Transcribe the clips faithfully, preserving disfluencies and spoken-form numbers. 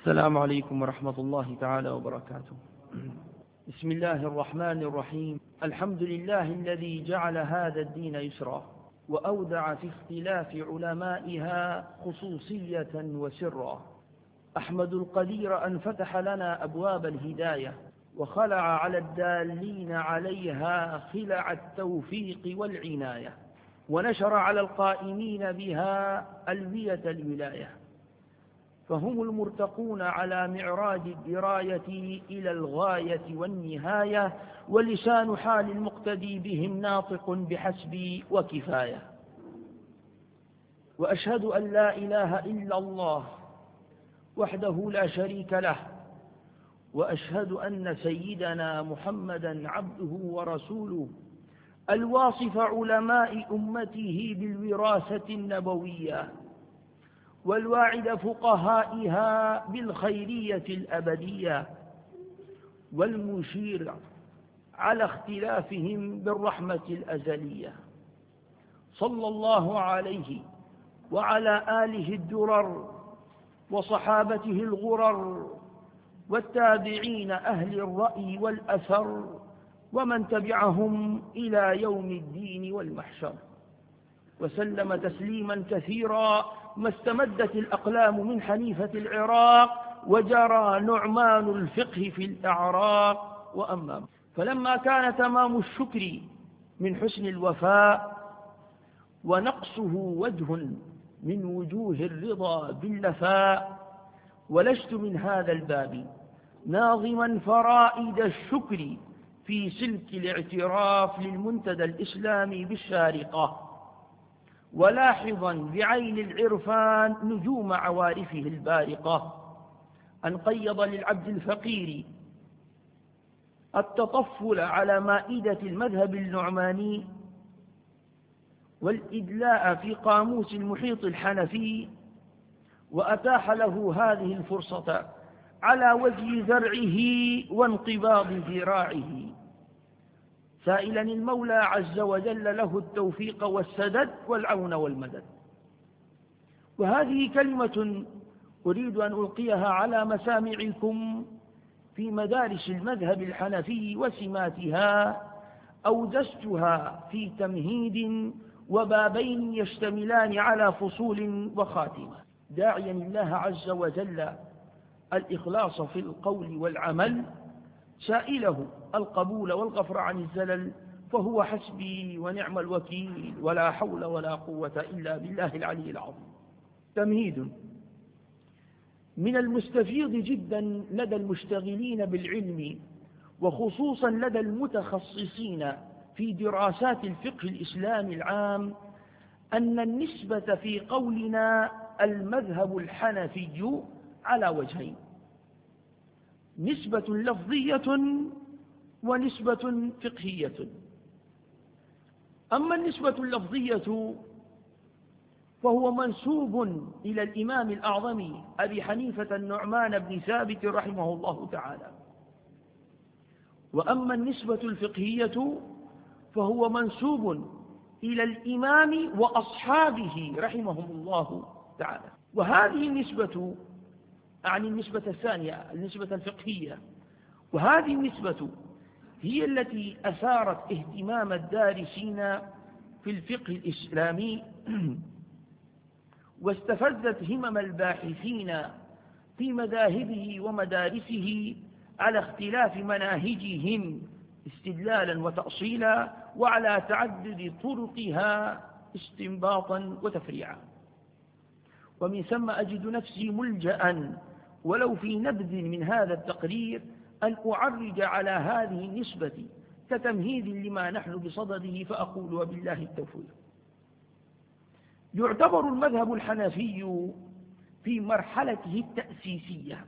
السلام عليكم ورحمة الله تعالى وبركاته. بسم الله الرحمن الرحيم. الحمد لله الذي جعل هذا الدين يسرا وأودع في اختلاف علمائها خصوصية وسرا. أحمد القدير أن فتح لنا أبواب الهداية وخلع على الدالين عليها خلع التوفيق والعناية، ونشر على القائمين بها ألوية الولاية، فهم المرتقون على معراج الدراية إلى الغاية والنهاية، ولسان حال المقتدي بهم ناطق بحسب وكفاية. وأشهد أن لا إله إلا الله وحده لا شريك له، وأشهد أن سيدنا محمدا عبده ورسوله الواصف علماء أمته بالوراثة النبوية، والواعد فقهائها بالخيرية الأبدية، والمشير على اختلافهم بالرحمة الأزلية. صلى الله عليه وعلى آله الدرر وصحابته الغرر والتابعين أهل الرأي والأثر ومن تبعهم إلى يوم الدين والمحشر، وسلم تسليما كثيرا ما استمدت الأقلام من حنيفة العراق وجرى نعمان الفقه في الأعراق. وأما فلما كان تمام الشكر من حسن الوفاء ونقصه وجه من وجوه الرضا باللفاء، ولست من هذا الباب ناظما فرائد الشكر في سلك الاعتراف للمنتدى الإسلامي بالشارقة، ولاحظا بعين العرفان نجوم عوارفه البارقة، أن قيض للعبد الفقير التطفل على مائدة المذهب النعماني والإدلاء في قاموس المحيط الحنفي، وأتاح له هذه الفرصة على وجه زرعه وانقباض ذراعه، سائلا المولى عز وجل له التوفيق والسدد والعون والمدد. وهذه كلمة أريد أن ألقيها على مسامعكم في مدارس المذهب الحنفي وسماتها، أوجزتها في تمهيد وبابين يشتملان على فصول وخاتمة، داعيا الله عز وجل الإخلاص في القول والعمل، سائله القبول والغفر عن الزلل، فهو حسبي ونعم الوكيل، ولا حول ولا قوة إلا بالله العلي العظيم. تمهيد. من المستفيض جدا لدى المشتغلين بالعلم، وخصوصا لدى المتخصصين في دراسات الفقه الإسلامي العام، أن النسبة في قولنا المذهب الحنفي على وجهين: نسبة لفظية ونسبة فقهية. أما النسبة اللفظية فهو منسوب إلى الإمام الأعظم أبي حنيفة النعمان بن ثابت رحمه الله تعالى. وأما النسبة الفقهية فهو منسوب إلى الإمام وأصحابه رحمهم الله تعالى. وهذه النسبة أعني النسبة الثانية، النسبة الفقهية، وهذه النسبة هي التي أثارت اهتمام الدارسين في الفقه الإسلامي واستفزت همم الباحثين في مذاهبه ومدارسه على اختلاف مناهجهم استدلالا وتأصيلا، وعلى تعدد طرقها استنباطا وتفريعا. ومن ثم أجد نفسي ملجأ ولو في نبذ من هذا التقرير أن أعرج على هذه النسبة كتمهيد لما نحن بصدده، فأقول وبالله التوفيق. يعتبر المذهب الحنفي في مرحلته التأسيسية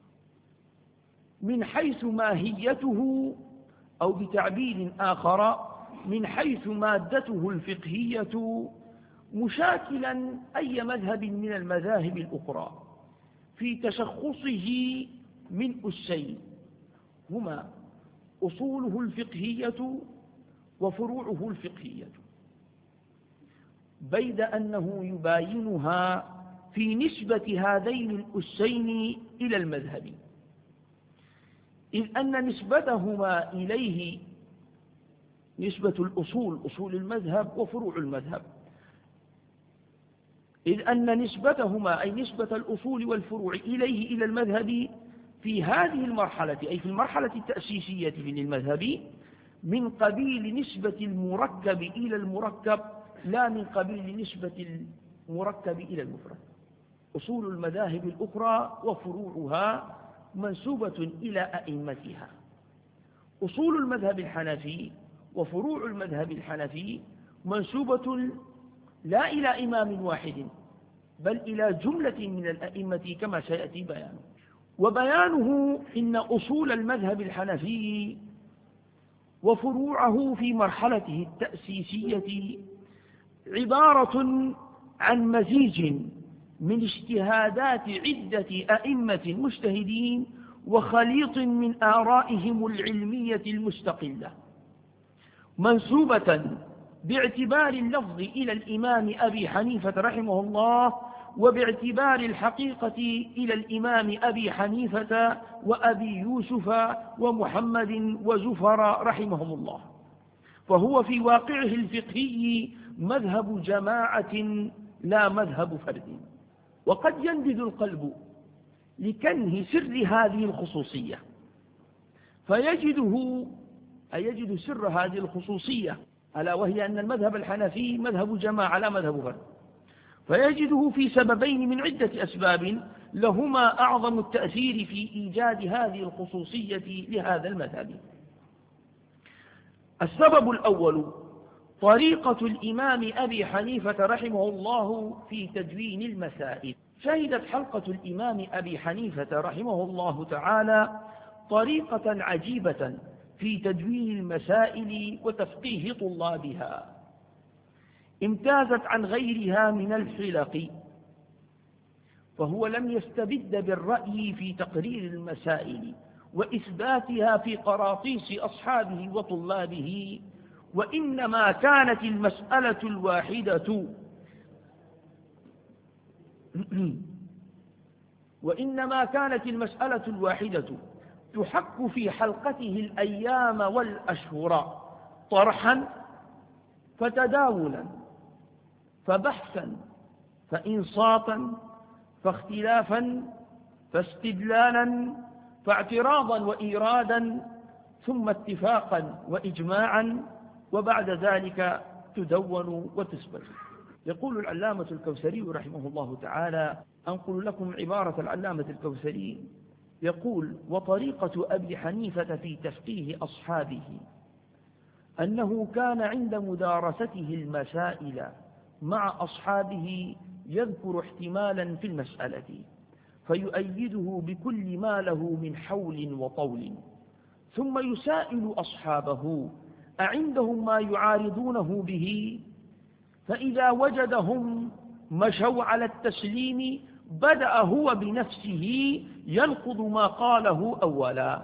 من حيث ماهيته، أو بتعبير آخر من حيث مادته الفقهية، مشاكلا أي مذهب من المذاهب الأخرى في تشخصه من أسين، هما أصوله الفقهية وفروعه الفقهية، بيد أنه يباينها في نسبة هذين الأسين إلى المذهب، إذ أن نسبتهما إليه نسبة الأصول، أصول المذهب وفروع المذهب، إذ أن نسبتهما أي نسبة الأصول والفروع إليه إلى المذهب في هذه المرحلة، أي في المرحلة التأسيسية للمذهب، من قبيل نسبة المركب إلى المركب لا من قبيل نسبة المركب إلى المفرد. أصول المذاهب الأخرى وفروعها منسوبة إلى أئمتها. أصول المذهب الحنفي وفروع المذهب الحنفي منسوبة لا إلى إمام واحد بل إلى جملة من الأئمة كما سيأتي بيانه. وبيانه إن أصول المذهب الحنفي وفروعه في مرحلته التأسيسية عبارة عن مزيج من اجتهادات عدة أئمة مجتهدين وخليط من آرائهم العلمية المستقلة، منسوبة باعتبار اللفظ إلى الإمام أبي حنيفة رحمه الله، وباعتبار الحقيقة إلى الإمام أبي حنيفة وأبي يوسف ومحمد وزفر رحمهم الله. فهو في واقعه الفقهي مذهب جماعة لا مذهب فرد. وقد ينبذ القلب لكنه سر هذه الخصوصية فيجده أي يجد سر هذه الخصوصية، ألا وهي أن المذهب الحنفي مذهب جماعة لا مذهب فرد، فيجده في سببين من عدة أسباب لهما أعظم التأثير في إيجاد هذه الخصوصية لهذا المذهب. السبب الأول طريقة الإمام أبي حنيفة رحمه الله في تدوين المسائل. شهدت حلقة الإمام أبي حنيفة رحمه الله تعالى طريقة عجيبة في تدوين المسائل وتفقيه طلابها، امتازت عن غيرها من الحلق، فهو لم يستبد بالرأي في تقرير المسائل وإثباتها في قراطيس أصحابه وطلابه، وإنما كانت المسألة الواحدة وإنما كانت المسألة الواحدة تحك في حلقته الأيام والأشهر طرحا فتداولا فبحثا فإنصاتا فاختلافا فاستدلالا فاعتراضا وإيرادا ثم اتفاقا وإجماعا، وبعد ذلك تدون وتثبت. يقول العلامة الكوثري رحمه الله تعالى، أنقل لكم عبارة العلامة الكوثري، يقول: وطريقة أبي حنيفة في تفقيه أصحابه أنه كان عند مدارسته المسائل مع أصحابه يذكر احتمالا في المسألة فيؤيده بكل ما له من حول وطول، ثم يسائل أصحابه أعندهم ما يعارضونه به، فإذا وجدهم مشوا على التسليم بدأ هو بنفسه ينقض ما قاله أولا،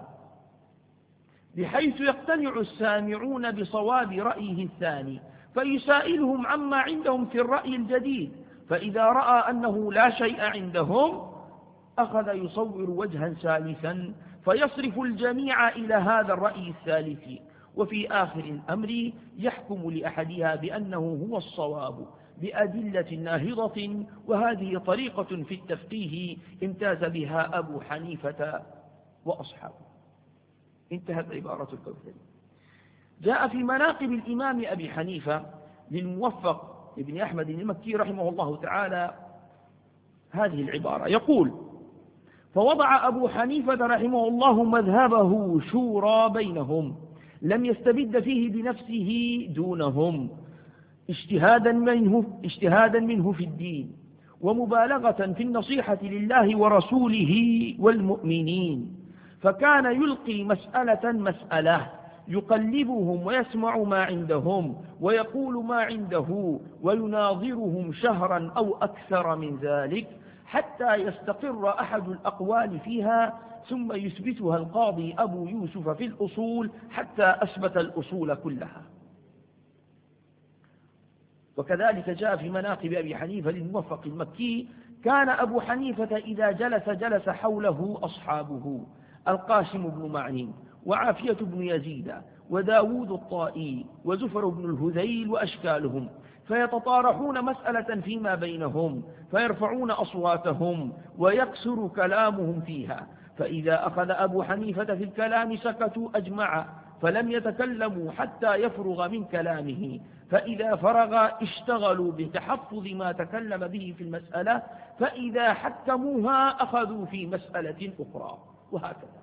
بحيث يقتنع السامعون بصواب رأيه الثاني، فيسائلهم عما عندهم في الرأي الجديد، فإذا رأى أنه لا شيء عندهم أخذ يصور وجها ثالثا فيصرف الجميع إلى هذا الرأي الثالث، وفي آخر الأمر يحكم لأحدها بأنه هو الصواب بأدلة ناهضة. وهذه طريقة في التفقيه امتاز بها أبو حنيفة وأصحابه. انتهت عبارة الكوثري. جاء في مناقب الإمام أبي حنيفة للموفق ابن أحمد المكي رحمه الله تعالى هذه العبارة، يقول: فوضع أبو حنيفة رحمه الله مذهبه شورى بينهم، لم يستبد فيه بنفسه دونهم، اجتهادا منه, اجتهادا منه في الدين، ومبالغة في النصيحة لله ورسوله والمؤمنين، فكان يلقي مسألة مسألة يقلبهم ويسمع ما عندهم ويقول ما عنده ويناظرهم شهرا أو أكثر من ذلك حتى يستقر أحد الأقوال فيها، ثم يثبتها القاضي أبو يوسف في الأصول حتى أثبت الأصول كلها. وكذلك جاء في مناقب أبي حنيفة للموفق المكي كان أبو حنيفة إذا جلس جلس حوله أصحابه القاسم بن معن وعافية بن يزيد وداود الطائي وزفر بن الهذيل وأشكالهم، فيتطارحون مسألة فيما بينهم فيرفعون أصواتهم ويكسر كلامهم فيها، فإذا أخذ أبو حنيفة في الكلام سكتوا أجمع فلم يتكلموا حتى يفرغ من كلامه، فإذا فرغ اشتغلوا بتحفظ ما تكلم به في المسألة، فإذا حكموها أخذوا في مسألة أخرى، وهكذا.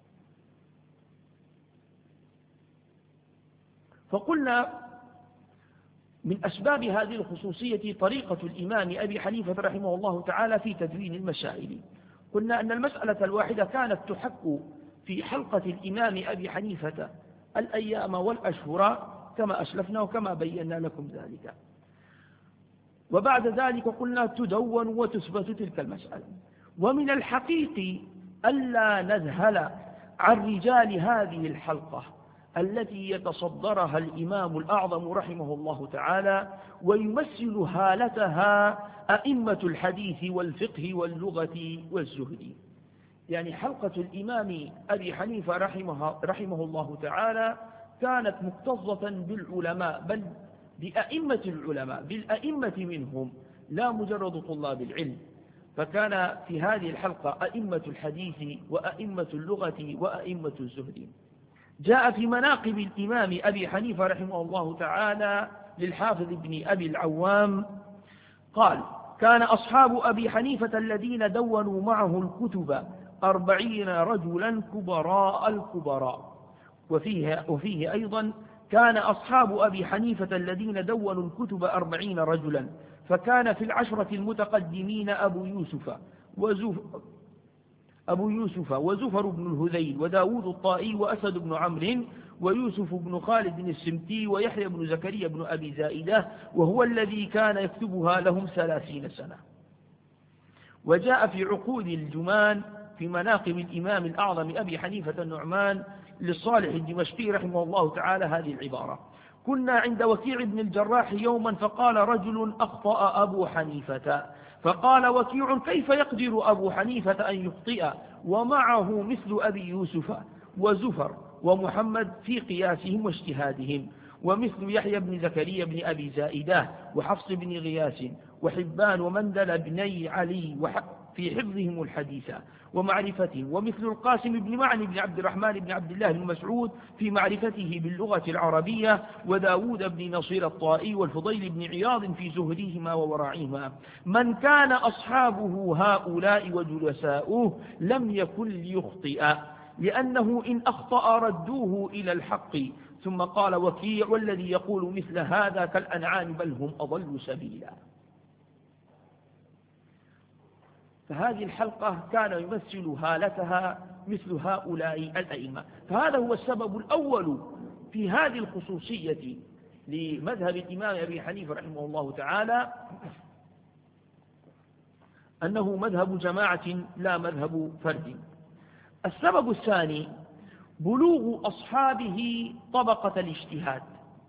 فقلنا من أسباب هذه الخصوصية طريقة الإمام أبي حنيفة رحمه الله تعالى في تدوين المسائل. قلنا أن المسألة الواحدة كانت تحك في حلقة الإمام أبي حنيفة الأيام والأشهر كما أسلفنا وكما بينا لكم ذلك، وبعد ذلك قلنا تدون وتثبت تلك المسألة. ومن الحقيقي ألا نذهل عن رجال هذه الحلقة التي يتصدرها الإمام الأعظم رحمه الله تعالى ويمثل هالتها أئمة الحديث والفقه واللغة والزهد. يعني حلقة الإمام أبي حنيفة رحمه, رحمه الله تعالى كانت مكتظة بالعلماء، بل بأئمة العلماء، بالأئمة منهم لا مجرد طلاب العلم. فكان في هذه الحلقة أئمة الحديث وأئمة اللغة وأئمة الزهد. جاء في مناقب الإمام أبي حنيفة رحمه الله تعالى للحافظ ابن أبي العوام قال: كان أصحاب أبي حنيفة الذين دونوا معه الكتب أربعين رجلا كبراء الكبراء. وفيه, وفيه أيضا: كان أصحاب أبي حنيفة الذين دونوا الكتب أربعين رجلا، فكان في العشرة المتقدمين أبو يوسف وزف أبو يوسف وزفر بن الهذيل وداود الطائي وأسد بن عمرو ويوسف بن خالد السمتي ويحيى بن زكريا بن أبي زائدة، وهو الذي كان يكتبها لهم ثلاثين سنة. وجاء في عقود الجمان في مناقب الإمام الأعظم أبي حنيفة النعمان للصالح الدمشقي رحمه الله تعالى هذه العبارة: كنا عند وكيع بن الجراح يوما فقال رجل: أخطأ أبو حنيفة. فقال وكيع: كيف يقدر أبو حنيفة أن يخطئ ومعه مثل أبي يوسف وزفر ومحمد في قياسهم واجتهادهم، ومثل يحيى بن زكريا بن أبي زائدة وحفص بن غياث وحبان ومندل بني علي في حفظهم الحديث ومعرفتهم، ومثل القاسم بن معن بن عبد الرحمن بن عبد الله بن مسعود في معرفته باللغة العربية، وداود بن نصير الطائي والفضيل بن عياض في زهدهما وورعهما. من كان أصحابه هؤلاء وجلساؤه لم يكن ليخطئ، لأنه إن أخطأ ردوه إلى الحق. ثم قال وكيع: والذي يقول مثل هذا كالأنعام بل هم أضل سبيلا. فهذه الحلقة كان يمثل هالتها مثل هؤلاء الأئمة. فهذا هو السبب الأول في هذه الخصوصية لمذهب الإمام أبي حنيفة رحمه الله تعالى، أنه مذهب جماعة لا مذهب فرد. السبب الثاني بلوغ أصحابه طبقة الاجتهاد.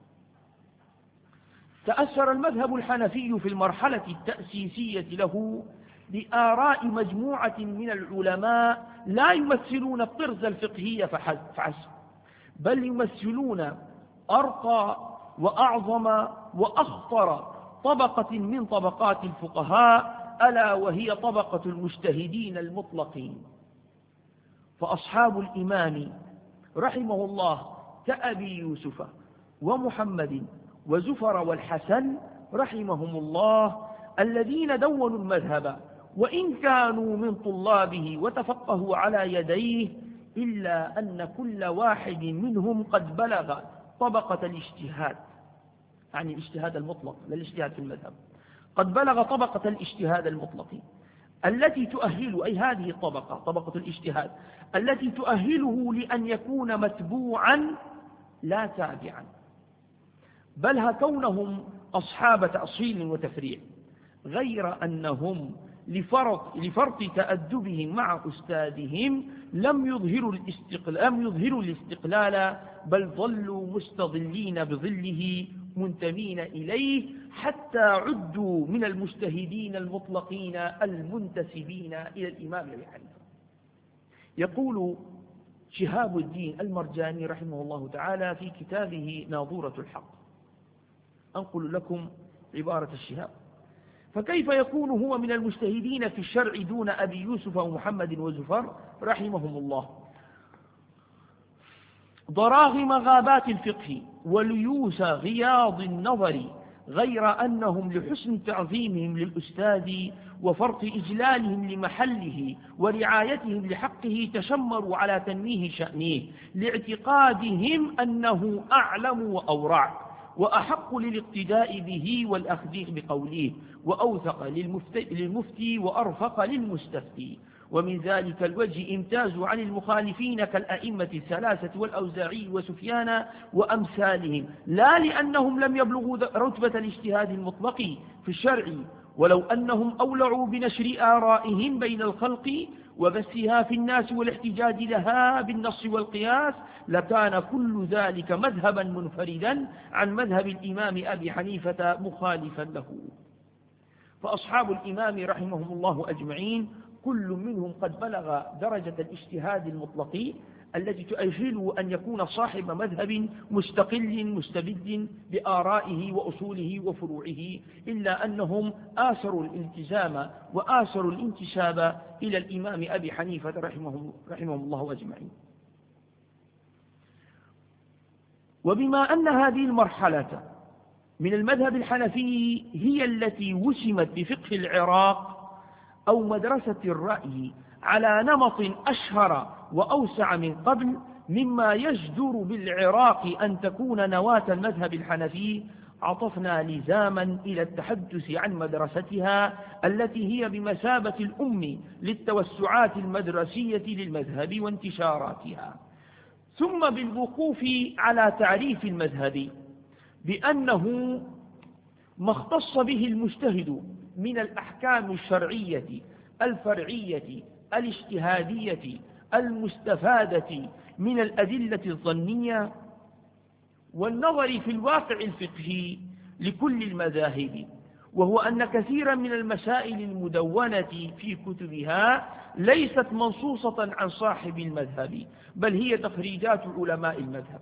تأثر المذهب الحنفي في المرحلة التأسيسية له بآراء مجموعة من العلماء لا يمثلون الطرز الفقهي فحسب، بل يمثلون أرقى وأعظم وأخطر طبقة من طبقات الفقهاء، ألا وهي طبقة المجتهدين المطلقين. فأصحاب الإمام رحمه الله كأبي يوسف ومحمد وزفر والحسن رحمهم الله الذين دونوا المذهب، وإن كانوا من طلابه وتفقهوا على يديه، إلا أن كل واحد منهم قد بلغ طبقة الاجتهاد، يعني الاجتهاد المطلق لا الاجتهاد في المذهب، قد بلغ طبقة الاجتهاد المطلق التي تؤهل، أي هذه الطبقة طبقة الاجتهاد التي تؤهله لأن يكون متبوعا لا تابعا، بل كونهم أصحاب تأصيل وتفريع، غير أنهم لفرط, لفرط تأدبهم مع أستاذهم لم يظهروا الاستقلال, لم يظهروا الاستقلال بل ظلوا مستظلين بظله منتمين إليه حتى عدوا من المجتهدين المطلقين المنتسبين إلى الإمام أبي حنيفة. يقول شهاب الدين المرجاني رحمه الله تعالى في كتابه ناظورة الحق، أنقل لكم عبارة الشهاب: فكيف يكون هو من المجتهدين في الشرع دون أبي يوسف ومحمد وزفر رحمهم الله، ضراغم غابات الفقه وليوس غياض النظر، غير أنهم لحسن تعظيمهم للأستاذ وفرط إجلالهم لمحله ورعايتهم لحقه تشمروا على تنميه شأنه، لاعتقادهم أنه أعلم وأورع وأحق للاقتداء به والأخذ بقوله، وأوثق للمفتي وأرفق للمستفتي. ومن ذلك الوجه امتازوا عن المخالفين كالأئمة الثلاثة والأوزاعي وسفيان وأمثالهم، لا لأنهم لم يبلغوا رتبة الاجتهاد المطلق في الشرع، ولو أنهم أولعوا بنشر آرائهم بين الخلق وبثها في الناس والاحتجاج لها بالنص والقياس لكان كل ذلك مذهبا منفردا عن مذهب الإمام أبي حنيفة مخالفا له. فأصحاب الإمام رحمهم الله أجمعين كل منهم قد بلغ درجة الاجتهاد المطلق التي تؤهله أن يكون صاحب مذهب مستقل مستبد بآرائه وأصوله وفروعه، إلا أنهم آثروا الالتزام وآثروا الانتساب إلى الإمام أبي حنيفة رحمه, رحمه الله أجمعين. وبما أن هذه المرحلة من المذهب الحنفي هي التي وسمت بفقه العراق أو مدرسة الرأي على نمط أشهر وأوسع من قبل، مما يجدر بالعراق أن تكون نواة المذهب الحنفي، عطفنا لزاما إلى التحدث عن مدرستها التي هي بمثابة الأم للتوسعات المدرسية للمذهب وانتشاراتها، ثم بالوقوف على تعريف المذهب بأنه ما اختص به المجتهد من الأحكام الشرعية الفرعية الاجتهادية المستفادة من الأدلة الظنية، والنظر في الواقع الفقهي لكل المذاهب، وهو أن كثيرا من المسائل المدونة في كتبها ليست منصوصة عن صاحب المذهب، بل هي تخريجات علماء المذهب.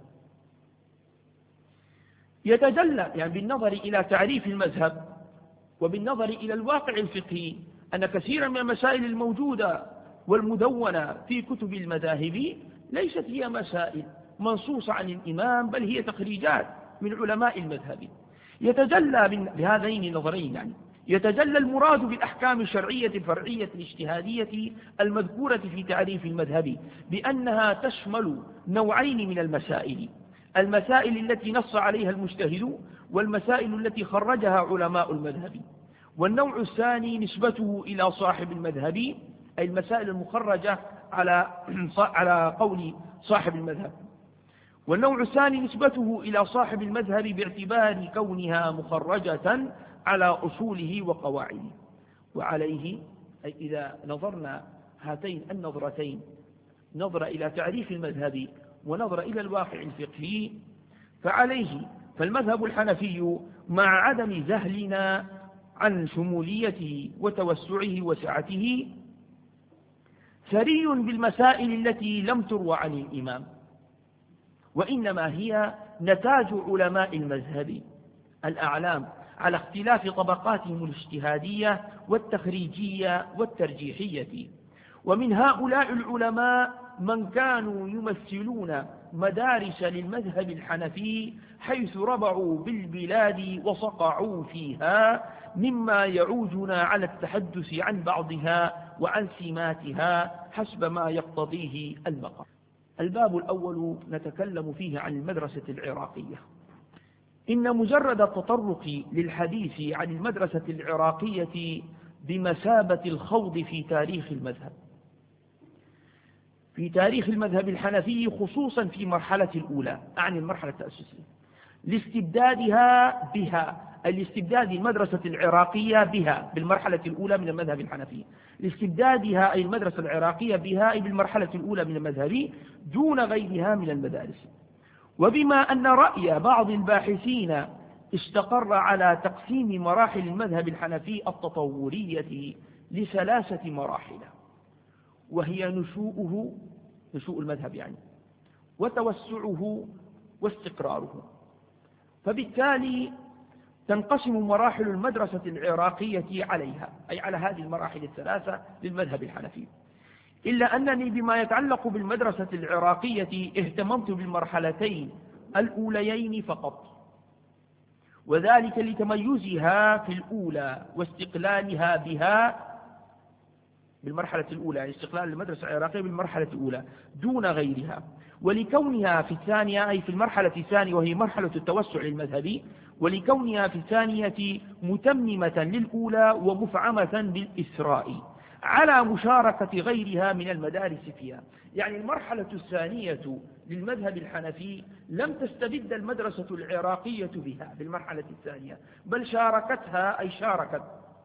يتجلى يعني بالنظر إلى تعريف المذهب وبالنظر إلى الواقع الفقهي أن كثيرا من المسائل الموجودة والمدونة في كتب المذاهب ليست هي مسائل منصوصة عن الإمام، بل هي تخريجات من علماء المذهب. يتجلى بهذين النظرين يعني يتجلى المراد بالأحكام الشرعية الفرعية الاجتهادية المذكورة في تعريف المذهب بأنها تشمل نوعين من المسائل: المسائل التي نص عليها المجتهد، والمسائل التي خرجها علماء المذهب. والنوع الثاني نسبته إلى صاحب المذهب، أي المسائل المخرجة على على قول صاحب المذهب. والنوع الثاني نسبته إلى صاحب المذهب باعتبار كونها مخرجة على أصوله وقواعده. وعليه أي إذا نظرنا هاتين النظرتين، نظرة إلى تعريف المذهب ونظرة إلى الواقع الفقهي، فعليه فالمذهب الحنفي مع عدم زهلنا عن شموليته وتوسعه وسعته ثري بالمسائل التي لم تروى عن الإمام، وإنما هي نتاج علماء المذهب الأعلام على اختلاف طبقاتهم الاجتهادية والتخريجية والترجيحية. ومن هؤلاء العلماء من كانوا يمثلون مدارس للمذهب الحنفي حيث ربعوا بالبلاد وصقعوا فيها، مما يعوجنا على التحدث عن بعضها وعن سماتها حسب ما يقتضيه المقام. الباب الأول نتكلم فيه عن المدرسة العراقية. إن مجرد التطرق للحديث عن المدرسة العراقية بمثابة الخوض في تاريخ المذهب في تاريخ المذهب الحنفي، خصوصا في مرحلة الأولى عن المرحلة التأسيسية، لاستبدادها بها، الاستبداد المدرسة العراقية بها بالمرحلة الأولى من المذهب الحنفي، لاستبدادها أي المدرسة العراقية بها أي بالمرحلة الأولى من المذهب دون غيرها من المدارس. وبما أن رأي بعض الباحثين استقر على تقسيم مراحل المذهب الحنفي التطورية لثلاثة مراحل، وهي نشوءه، نشوء المذهب يعني، وتوسعه، واستقراره. فبالتالي تنقسم مراحل المدرسة العراقية عليها، أي على هذه المراحل الثلاثة للمذهب الحنفي، إلا أنني بما يتعلق بالمدرسة العراقية اهتممت بالمرحلتين الأوليين فقط، وذلك لتميزها في الأولى واستقلالها بها بالمرحلة الأولى، يعني استقلال المدرسة العراقية بالمرحلة الأولى دون غيرها، ولكونها في الثانية أي في المرحلة الثانية وهي مرحلة التوسع المذهبي، ولكونها في الثانية متممة للأولى ومفعمة بالإسراء على مشاركة غيرها من المدارس فيها. يعني المرحلة الثانية للمذهب الحنفي لم تستبد المدرسة العراقية بها بالمرحلة الثانية، بل شاركتها، أي شاركت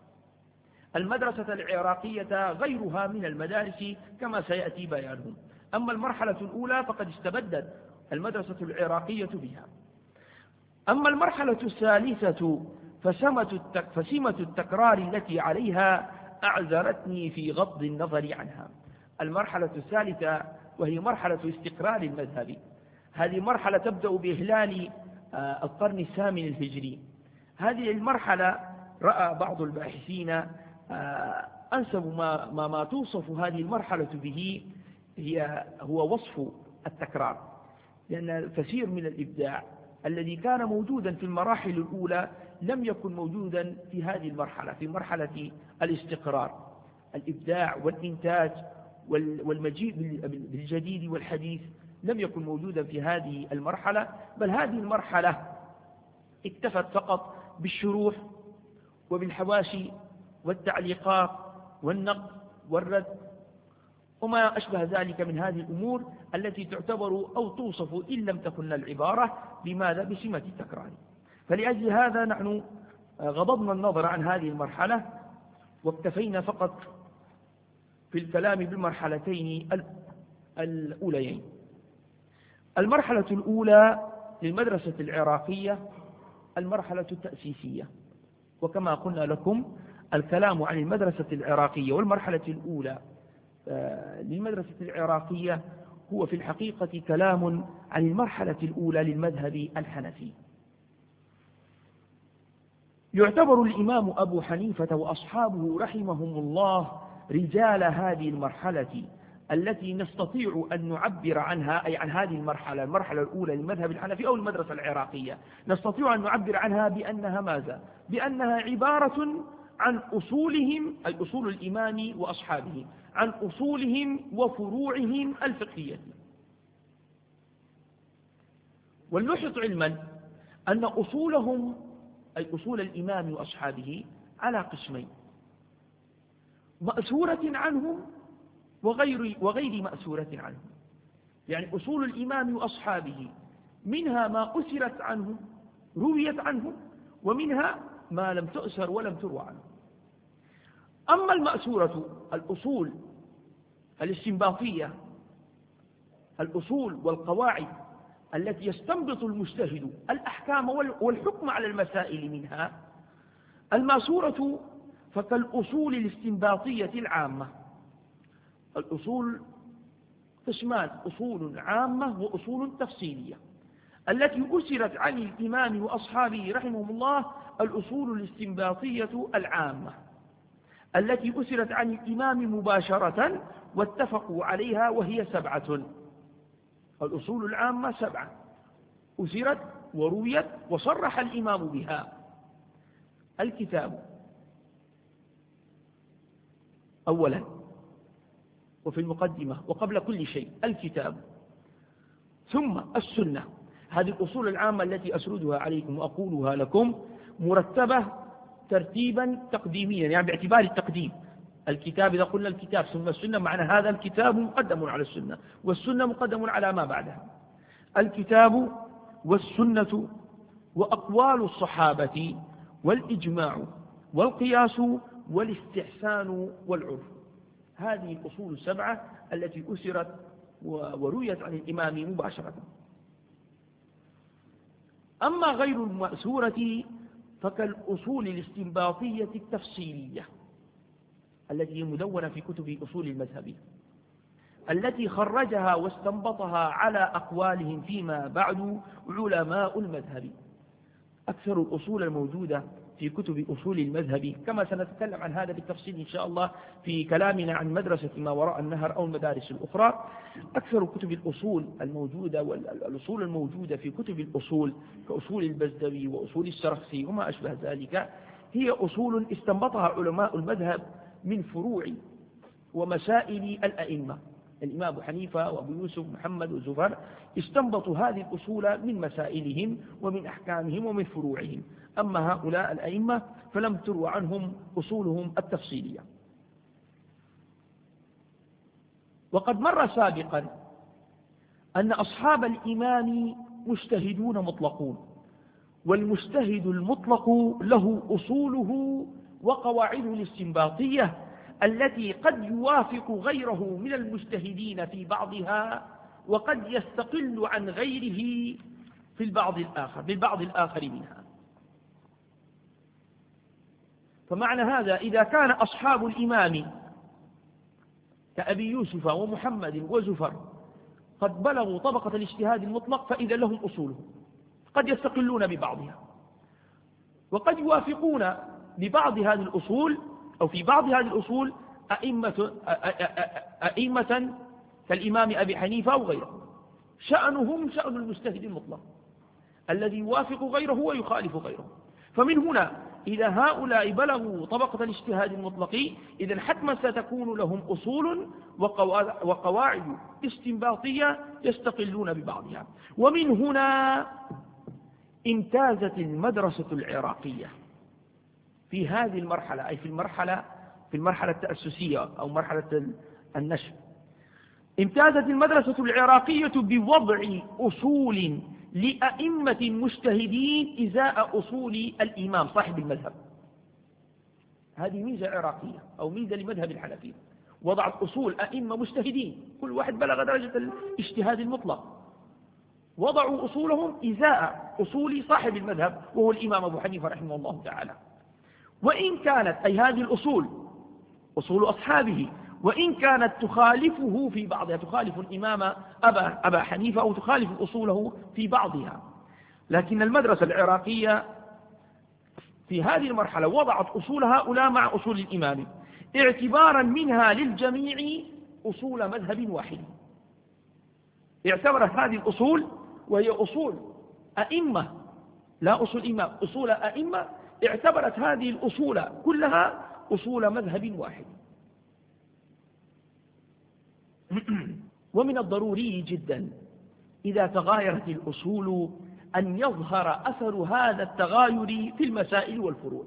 المدرسة العراقية غيرها من المدارس كما سيأتي بيانه. أما المرحلة الأولى فقد استبدت المدرسة العراقية بها. أما المرحلة الثالثة فسمة التكرار التي عليها أعذرتني في غض النظر عنها. المرحلة الثالثة وهي مرحلة استقرار المذهب، هذه مرحلة تبدأ بإهلال القرن الثامن الهجري. هذه المرحلة رأى بعض الباحثين أنسب ما, ما, ما توصف هذه المرحلة به هي هو وصف التكرار، لأن الكثير من الإبداع الذي كان موجودا في المراحل الأولى لم يكن موجودا في هذه المرحلة، في مرحلة الاستقرار. الإبداع والإنتاج والمجيء بالجديد والحديث لم يكن موجودا في هذه المرحلة، بل هذه المرحلة اكتفت فقط بالشروح وبالحواشي والتعليقات والنقد والرد وما أشبه ذلك من هذه الأمور التي تعتبر أو توصف إن لم تكن العبارة بماذا؟ بسمة التكرار. فلأجل هذا نحن غضضنا النظر عن هذه المرحلة واكتفينا فقط في الكلام بالمرحلتين الأوليين. المرحلة الأولى للمدرسة العراقية المرحلة التأسيسية، وكما قلنا لكم الكلام عن المدرسة العراقية والمرحلة الأولى للمدرسة العراقية هو في الحقيقة كلام عن المرحلة الأولى للمذهب الحنفي. يعتبر الإمام أبو حنيفة وأصحابه رحمهم الله رجال هذه المرحلة التي نستطيع أن نعبر عنها، أي عن هذه المرحلة المرحلة الأولى للمذهب الحنفي أو المدرسة العراقية، نستطيع أن نعبر عنها بأنها ماذا؟ بأنها عبارة عن أصولهم، أي أصول الإمام وأصحابه، عن أصولهم وفروعهم الفقهية. ولنحط علما أن أصولهم أي أصول الإمام وأصحابه على قسمين: مأثورة عنهم وغير, وغير مأثورة عنهم. يعني أصول الإمام وأصحابه منها ما أثرت عنهم رويت عنهم، ومنها ما لم تؤثر ولم تروى عنه. أما المأثورة الأصول الاستنباطية، الأصول والقواعد التي يستنبط المجتهد الأحكام والحكم على المسائل منها، المأثورة فكالأصول الاستنباطية العامة. الأصول قسمان: أصول عامة وأصول تفصيلية. التي أثرت عن الإمام وأصحابه رحمهم الله الأصول الاستنباطية العامة، التي أثرت عن الإمام مباشرة واتفقوا عليها، وهي سبعة. الأصول العامة سبعة أثرت ورويت وصرح الإمام بها: الكتاب أولا وفي المقدمة وقبل كل شيء الكتاب، ثم السنة. هذه الأصول العامة التي أسردها عليكم وأقولها لكم مرتبة ترتيبا تقديميا، يعني باعتبار التقديم. الكتاب إذا قلنا الكتاب ثم السنة، معنى هذا الكتاب مقدم على السنة والسنة مقدم على ما بعدها. الكتاب والسنة وأقوال الصحابة والإجماع والقياس والاستحسان والعرف. هذه الأصول السبعة التي أثرت ورويت عن الإمام مباشرة. أما غير المأثورة فكالأصول الاستنباطية التفصيلية التي هي مدونة في كتب أصول المذهب، التي خرجها واستنبطها على أقوالهم فيما بعد علماء المذهب. أكثر الأصول الموجودة في كتب أصول المذهب، كما سنتكلم عن هذا بالتفصيل إن شاء الله في كلامنا عن مدرسة ما وراء النهر أو المدارس الأخرى، أكثر كتب الأصول الموجودة والأصول الموجودة في كتب الأصول كأصول البزدوي وأصول السرخسي وما أشبه ذلك هي أصول استنبطها علماء المذهب من فروع ومسائل الأئمة. الإمام أبو حنيفة وأبو يوسف محمد وزفر استنبطوا هذه الأصول من مسائلهم ومن أحكامهم ومن فروعهم. أما هؤلاء الأئمة فلم تروى عنهم أصولهم التفصيلية. وقد مر سابقا أن أصحاب الإمام مجتهدون مطلقون، والمجتهد المطلق له أصوله وقواعده الاستنباطية التي قد يوافق غيره من المجتهدين في بعضها، وقد يستقل عن غيره في البعض الآخر بالبعض الآخر منها. فمعنى هذا إذا كان أصحاب الإمام كأبي يوسف ومحمد وزفر قد بلغوا طبقة الاجتهاد المطلق فإذا لهم أصولهم قد يستقلون ببعضها، وقد يوافقون ببعض هذه الأصول أو في بعض هذه الأصول أئمة, أئمة كالإمام أبي حنيفة وغيره، شأنهم شأن المجتهد المطلق الذي يوافق غيره ويخالف غيره. فمن هنا إذا هؤلاء بلغوا طبقة الاجتهاد المطلق إذن حتما ستكون لهم أصول وقواعد استنباطية يستقلون ببعضها. ومن هنا امتازت المدرسة العراقية في هذه المرحلة، أي في المرحلة في المرحلة التأسسية أو مرحلة النشء. امتازت المدرسة العراقية بوضع أصول لأئمة مجتهدين إزاء أصول الإمام صاحب المذهب. هذه ميزة عراقية أو ميزة لمذهب الحنفية، وضعت أصول أئمة مجتهدين كل واحد بلغ درجة الاجتهاد المطلق، وضعوا أصولهم إزاء أصول صاحب المذهب وهو الإمام أبو حنيفة رحمه الله تعالى. وإن كانت أي هذه الأصول أصول أصحابه وإن كانت تخالفه في بعضها، تخالف الإمام أبا, أبا حنيفة أو تخالف أصوله في بعضها، لكن المدرسة العراقية في هذه المرحلة وضعت أصول هؤلاء مع أصول الإمام اعتبارا منها للجميع أصول مذهب واحد. اعتبرت هذه الأصول وهي أصول أئمة لا أصول إمام، أصول أئمة، اعتبرت هذه الأصول كلها أصول مذهب واحد. ومن الضروري جدا إذا تغايرت الأصول أن يظهر أثر هذا التغاير في المسائل والفروع،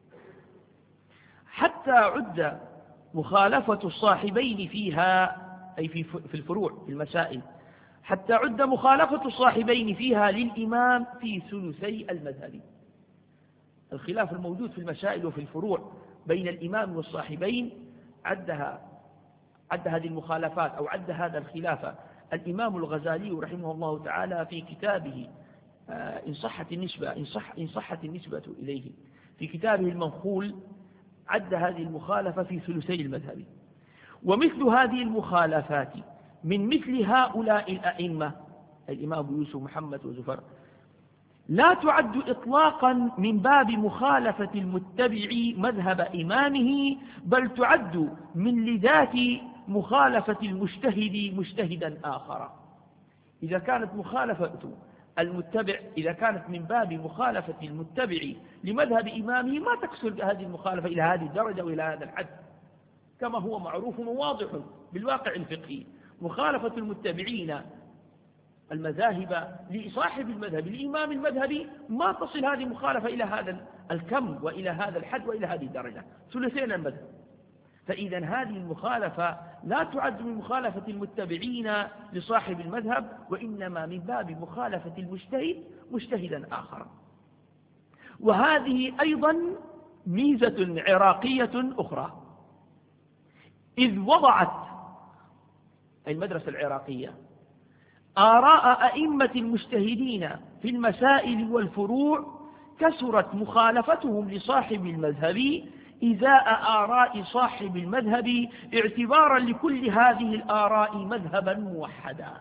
حتى عد مخالفة الصاحبين فيها أي في الفروع في المسائل، حتى عد مخالفة الصاحبين فيها للإمام في ثلثي المذهب. الخلاف الموجود في المسائل وفي الفروع بين الإمام والصاحبين عدها عد هذه المخالفات أو عد هذا الخلاف الإمام الغزالي رحمه الله تعالى في كتابه إن صحت النسبة إن صح إن صحت النسبة إليه، في كتابه المنخول عد هذه المخالفة في ثلثي المذهب. ومثل هذه المخالفات من مثل هؤلاء الأئمة الإمام أبو يوسف محمد وزفر لا تعد إطلاقا من باب مخالفة المتبع مذهب إمامه، بل تعد من لذات مخالفة المجتهد مجتهدا آخر. إذا كانت مخالفة المتبع إذا كانت من باب مخالفة المتبع لمذهب إمامه ما تكسر هذه المخالفة إلى هذه الدرجة وإلى هذا الحد، كما هو معروف وواضح بالواقع الفقهي. مخالفة المتبعين المذاهب لصاحب المذهب الإمام المذهبي ما تصل هذه المخالفة إلى هذا الكم وإلى هذا الحد وإلى هذه الدرجة، ثلثين المذهب. فإذا هذه المخالفة لا تعد من مخالفة المتبعين لصاحب المذهب، وإنما من باب مخالفة المجتهد مجتهدا آخر. وهذه أيضا ميزة عراقية أخرى، إذ وضعت المدرسة العراقية آراء أئمة المجتهدين في المسائل والفروع كثرت مخالفتهم لصاحب المذهب إزاء آراء صاحب المذهب اعتبارا لكل هذه الآراء مذهبا موحدا.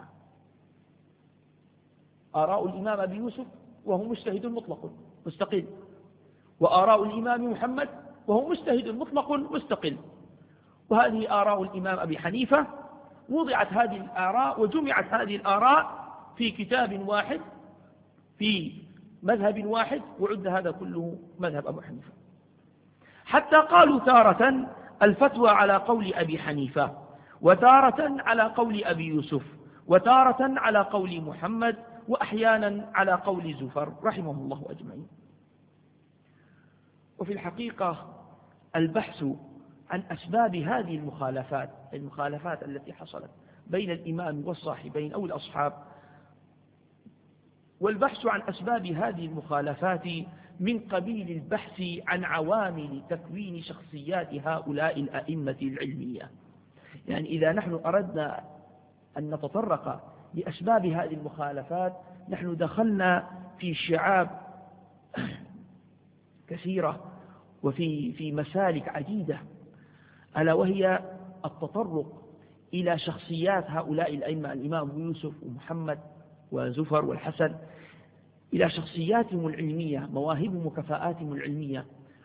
آراء الإمام أبي يوسف وهو مجتهد مطلق مستقل، وآراء الإمام محمد وهو مجتهد مطلق مستقل، وهذه آراء الإمام أبي حنيفة. وضعت هذه الآراء وجمعت هذه الآراء في كتاب واحد في مذهب واحد، وعد هذا كله مذهب أبو حنيفة، حتى قالوا تارة الفتوى على قول أبي حنيفة، وتارة على قول أبي يوسف، وتارة على قول محمد، وأحيانا على قول زفر رحمه الله أجمعين. وفي الحقيقة البحث عن أسباب هذه المخالفات المخالفات التي حصلت بين الإمام والصاحبين أو الأصحاب، والبحث عن أسباب هذه المخالفات من قبيل البحث عن عوامل تكوين شخصيات هؤلاء الأئمة العلمية. يعني إذا نحن أردنا أن نتطرق لأسباب هذه المخالفات نحن دخلنا في شعاب كثيرة وفي في مسالك عديدة، ألا وهي التطرق إلى شخصيات هؤلاء الأئمة الإمام أبو يوسف ومحمد وزفر والحسن، إلى شخصياتهم العلمية، مواهبهم وكفاءاتهم العلمية،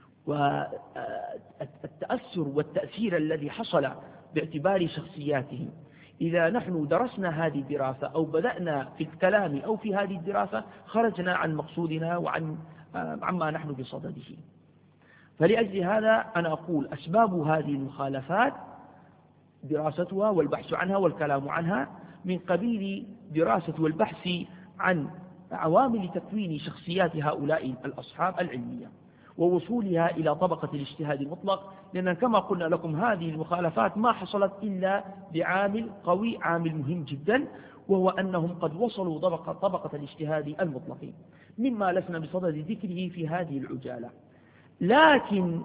والتأثر والتأثير الذي حصل باعتبار شخصياتهم. إذا نحن درسنا هذه الدراسة أو بدأنا في الكلام أو في هذه الدراسة خرجنا عن مقصودنا وعن عما نحن بصدده. فلأجل هذا أنا أقول أسباب هذه المخالفات دراستها والبحث عنها والكلام عنها من قبيل دراسة والبحث عن عوامل تكوين شخصيات هؤلاء الأصحاب العلمية ووصولها إلى طبقة الاجتهاد المطلق، لأن كما قلنا لكم هذه المخالفات ما حصلت إلا بعامل قوي، عامل مهم جدا، وهو أنهم قد وصلوا طبقة, طبقة الاجتهاد المطلق، مما لسنا بصدد ذكره في هذه العجالة. لكن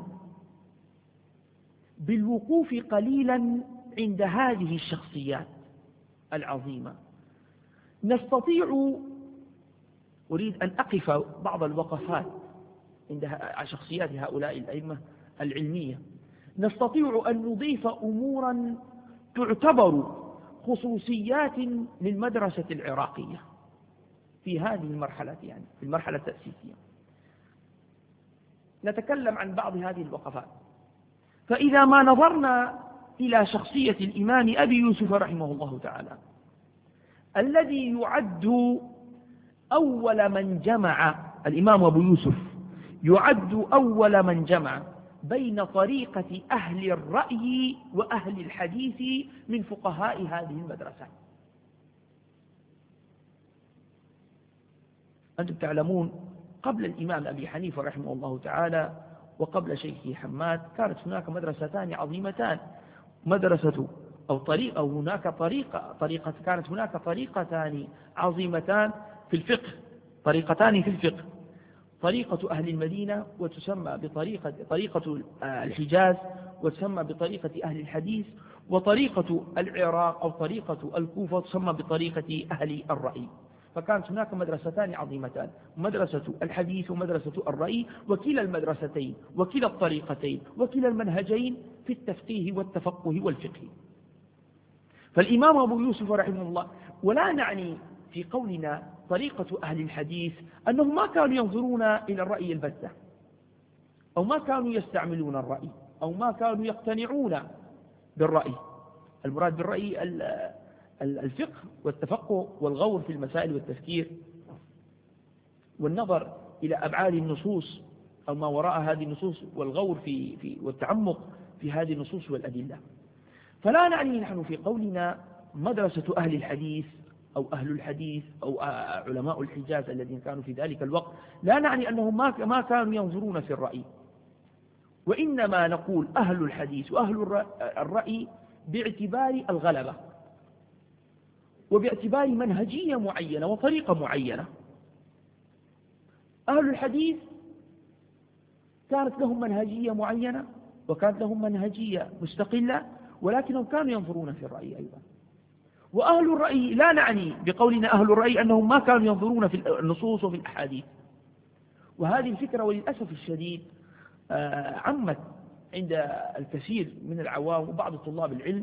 بالوقوف قليلا عند هذه الشخصيات العظيمة نستطيع، أريد أن أقف بعض الوقفات عند شخصيات هؤلاء الأئمة العلمية، نستطيع أن نضيف أمورا تعتبر خصوصيات للمدرسة العراقية في هذه المرحلة، يعني في المرحلة التأسيسية. نتكلم عن بعض هذه الوقفات. فإذا ما نظرنا إلى شخصية الإمام أبي يوسف رحمه الله تعالى الذي يعد أول من جمع، الإمام أبو يوسف يعد أول من جمع بين طريقة أهل الرأي وأهل الحديث من فقهاء هذه المدرسة. أنتم تعلمون قبل الإمام أبي حنيفة رحمه الله تعالى وقبل شيخه حماد كانت هناك مدرستان عظيمتان، مدرسة أو طريقة أو هناك طريقة طريقة كانت هناك طريقتان عظيمتان في الفقه، طريقتان في الفقه، طريقة أهل المدينة وتسمى بطريقة طريقة الحجاز وتسمى بطريقة أهل الحديث، وطريقة العراق أو طريقة الكوفة تسمى بطريقة أهل الرأي. فكانت هناك مدرستان عظيمتان، مدرسة الحديث ومدرسة الرأي، وكلا المدرستين وكلا الطريقتين وكلا المنهجين في التفقيه والتفقه والفقه. فالإمام أبو يوسف رحمه الله، ولا نعني في قولنا طريقة أهل الحديث أنهم ما كانوا ينظرون إلى الرأي البتة، أو ما كانوا يستعملون الرأي، أو ما كانوا يقتنعون بالرأي. المراد بالرأي الفقه والتفقه والغور في المسائل والتفكير والنظر إلى أبعاد النصوص أو ما وراء هذه النصوص والغور في, في والتعمق في هذه النصوص والأدلة. فلا نعني نحن في قولنا مدرسة أهل الحديث أو أهل الحديث أو علماء الحجاز الذين كانوا في ذلك الوقت، لا نعني أنهم ما كانوا ينظرون في الرأي، وإنما نقول أهل الحديث وأهل الرأي باعتبار الغلبة وباعتبار منهجية معينة وطريقة معينة. أهل الحديث كانت لهم منهجية معينة وكانت لهم منهجية مستقلة، ولكنهم كانوا ينظرون في الرأي أيضا. وأهل الرأي لا نعني بقولنا أهل الرأي أنهم ما كانوا ينظرون في النصوص وفي الأحاديث، وهذه الفكرة وللأسف الشديد عمت عند الكثير من العوام وبعض طلاب العلم،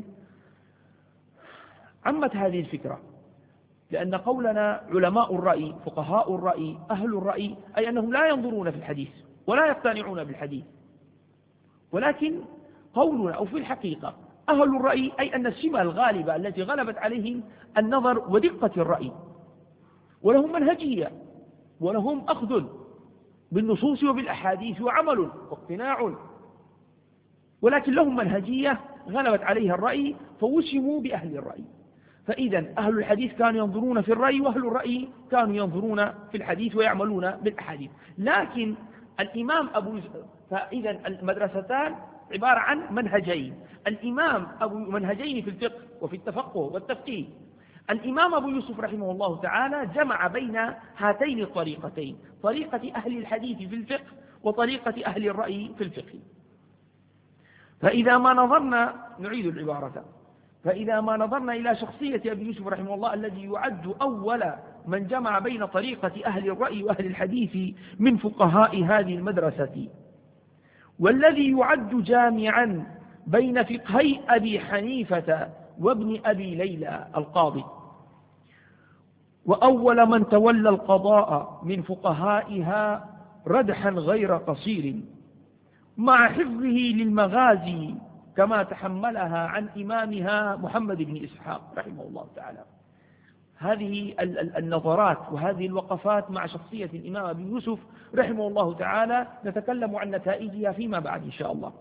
عمت هذه الفكرة، لأن قولنا علماء الرأي فقهاء الرأي أهل الرأي أي أنهم لا ينظرون في الحديث ولا يقتنعون بالحديث، ولكن قولنا أو في الحقيقة أهل الرأي أي أن السمة الغالبة التي غلبت عليهم النظر ودقة الرأي، ولهم منهجية ولهم أخذ بالنصوص وبالأحاديث وعمل واقتناع، ولكن لهم منهجية غلبت عليها الرأي فوسموا بأهل الرأي. فإذا أهل الحديث كانوا ينظرون في الرأي، وأهل الرأي كانوا ينظرون في الحديث ويعملون بالأحاديث. لكن الإمام أبو يوسف، فإذا المدرستان عبارة عن منهجين، الإمام أبو منهجين في الفقه وفي التفقه والتفقيه. الإمام أبو يوسف رحمه الله تعالى جمع بين هاتين الطريقتين، طريقة أهل الحديث في الفقه وطريقة أهل الرأي في الفقه. فإذا ما نظرنا نعيد العبارة فإذا ما نظرنا إلى شخصية أبي يوسف رحمه الله الذي يعد أول من جمع بين طريقة أهل الرأي وأهل الحديث من فقهاء هذه المدرسة، والذي يعد جامعا بين فقهي أبي حنيفة وابن أبي ليلى القاضي، وأول من تولى القضاء من فقهائها ردحا غير قصير مع حفظه للمغازي كما تحملها عن إمامها محمد بن إسحاق رحمه الله تعالى. هذه النظرات وهذه الوقفات مع شخصية الإمام أبي يوسف رحمه الله تعالى نتكلم عن نتائجها فيما بعد إن شاء الله.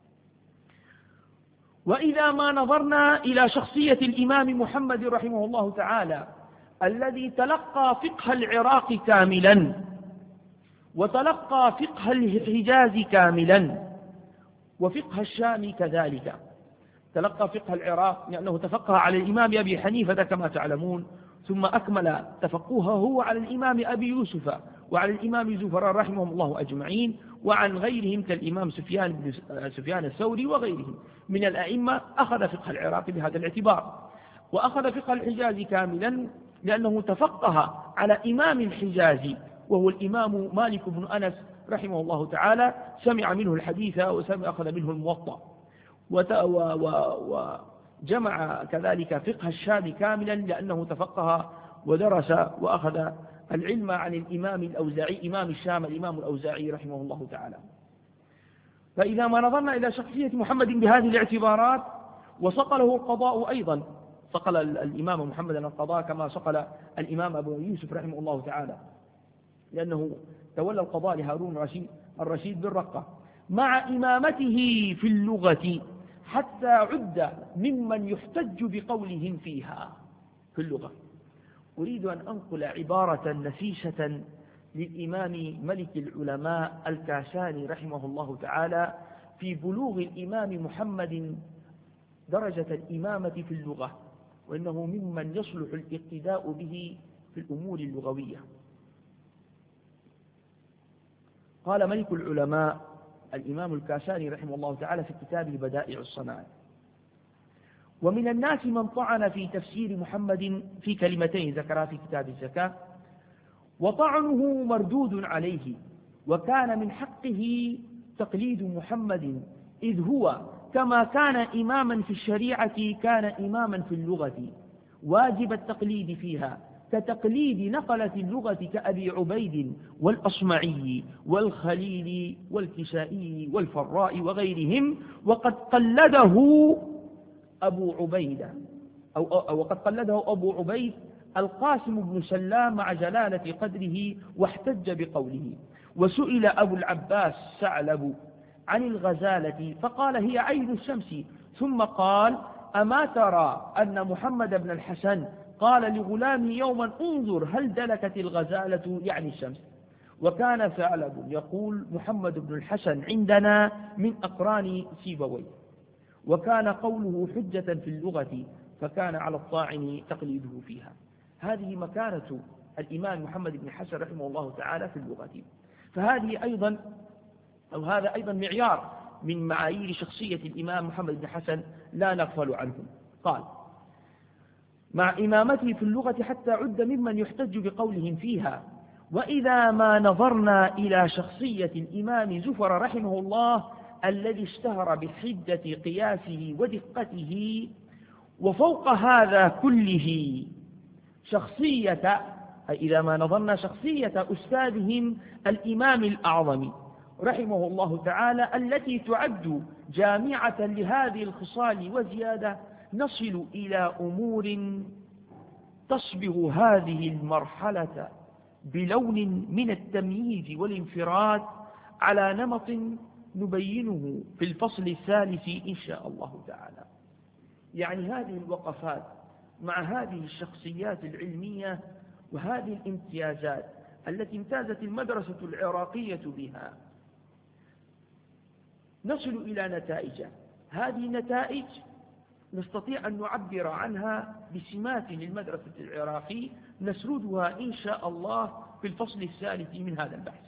وإذا ما نظرنا إلى شخصية الإمام محمد رحمه الله تعالى الذي تلقى فقه العراق كاملا وتلقى فقه الحجاز كاملا وفقه الشام كذلك، تلقى فقه العراق لأنه تفقه على الإمام أبي حنيفة كما تعلمون، ثم أكمل تفقهه على الإمام أبي يوسف وعلى الإمام زفران رحمهم الله أجمعين، وعن غيرهم كالإمام سفيان بن سفيان الثوري وغيرهم من الأئمة أخذ فقه العراق بهذا الاعتبار. وأخذ فقه الحجاز كاملا لأنه تفقه على إمام الحجاز وهو الإمام مالك بن أنس رحمه الله تعالى، سمع منه الحديث وسمع أخذ منه الموطأ، وجمع كذلك فقه الشام كاملا لأنه تفقه ودرس وأخذ العلم عن الإمام الأوزاعي إمام الشام الإمام الأوزاعي رحمه الله تعالى. فإذا ما نظرنا إلى شخصية محمد بهذه الاعتبارات وصقله القضاء أيضا، صقل الإمام محمد القضاء كما صقل الإمام أبو يوسف رحمه الله تعالى، لأنه تولى القضاء لهارون الرشيد, الرشيد بالرقة مع إمامته في اللغة حتى عد ممن يحتج بقولهم فيها في اللغة. أريد أن أنقل عبارة نفيسة للإمام ملك العلماء الكاشاني رحمه الله تعالى في بلوغ الإمام محمد درجة الإمامة في اللغة، وإنه ممن يصلح الاقتداء به في الأمور اللغوية. قال ملك العلماء الإمام الكاشاني رحمه الله تعالى في كتابه بدائع الصنائع: ومن الناس من طعن في تفسير محمد في كلمتين ذكرها في كتاب الزكاة، وطعنه مردود عليه، وكان من حقه تقليد محمد، إذ هو كما كان إماما في الشريعة كان إماما في اللغة، واجب التقليد فيها كتقليد نقلة اللغة كأبي عبيد والأصمعي والخليل والكسائي والفراء وغيرهم، وقد قلده أبو عبيدة أو, أو وقد قلده أبو عبيد القاسم بن سلام مع جلالة قدره واحتج بقوله. وسئل أبو العباس ثعلب عن الغزالة فقال هي عين الشمس، ثم قال أما ترى أن محمد بن الحسن قال لغلامه يوما انظر هل دلكت الغزالة يعني الشمس. وكان ثعلب يقول محمد بن الحسن عندنا من أقران سيبويه، وكان قوله حجة في اللغة فكان على الطاعن تقليده فيها. هذه مكانة الإمام محمد بن الحسن رحمه الله تعالى في اللغة. فهذه أيضا أو هذا أيضا معيار من معايير شخصية الإمام محمد بن الحسن لا نغفل عنه. قال مع إمامته في اللغة حتى عد ممن يحتج بقولهم فيها. وإذا ما نظرنا إلى شخصية الإمام زفر رحمه الله الذي اشتهر بحدة قياسه ودقته، وفوق هذا كله شخصية، أي إذا ما نظرنا شخصية أستاذهم الإمام الأعظم رحمه الله تعالى التي تعد جامعة لهذه الخصال وزيادة، نصل إلى أمور تصبغ هذه المرحلة بلون من التمييز والانفراد على نمط نبينه في الفصل الثالث إن شاء الله تعالى. يعني هذه الوقفات مع هذه الشخصيات العلمية وهذه الامتيازات التي امتازت المدرسة العراقية بها، نصل إلى نتائج. هذه النتائج نستطيع أن نعبر عنها بسمات للمدرسة العراقي نسردها إن شاء الله في الفصل الثالث من هذا البحث.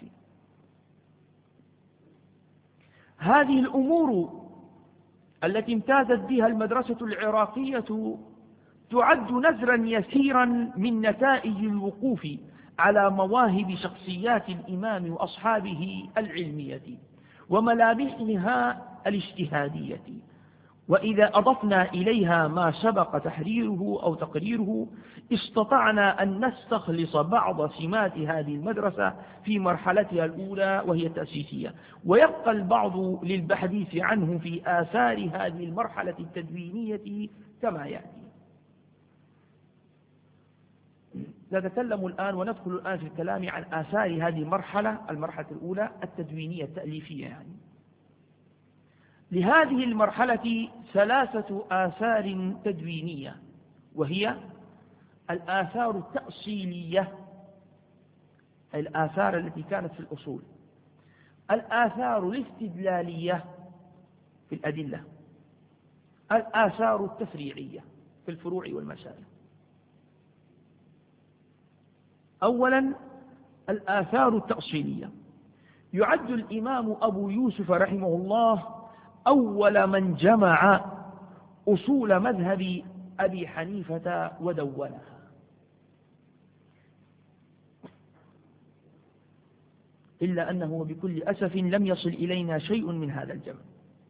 هذه الأمور التي امتازت بها المدرسة العراقية تعد نذرا يسيرا من نتائج الوقوف على مواهب شخصيات الإمام وأصحابه العلمية وملامحها الاجتهادية. وإذا أضفنا إليها ما سبق تحريره أو تقريره، استطعنا أن نستخلص بعض سمات هذه المدرسة في مرحلتها الأولى وهي التأسيسية، ويبقى البعض للحديث عنه في آثار هذه المرحلة التدوينية كما يأتي. نتكلم الآن وندخل الآن في الكلام عن آثار هذه المرحلة، المرحلة الأولى التدوينية التأليفية. يعني لهذه المرحلة ثلاثة آثار تدوينية، وهي الآثار التأصيلية، الآثار التي كانت في الأصول، الآثار الاستدلالية في الأدلة، الآثار التفريعية في الفروع والمسائل. أولا الآثار التأصيلية. يعد الإمام أبو يوسف رحمه الله أول من جمع أصول مذهب أبي حنيفة ودونها، إلا أنه بكل أسف لم يصل إلينا شيء من هذا الجمع.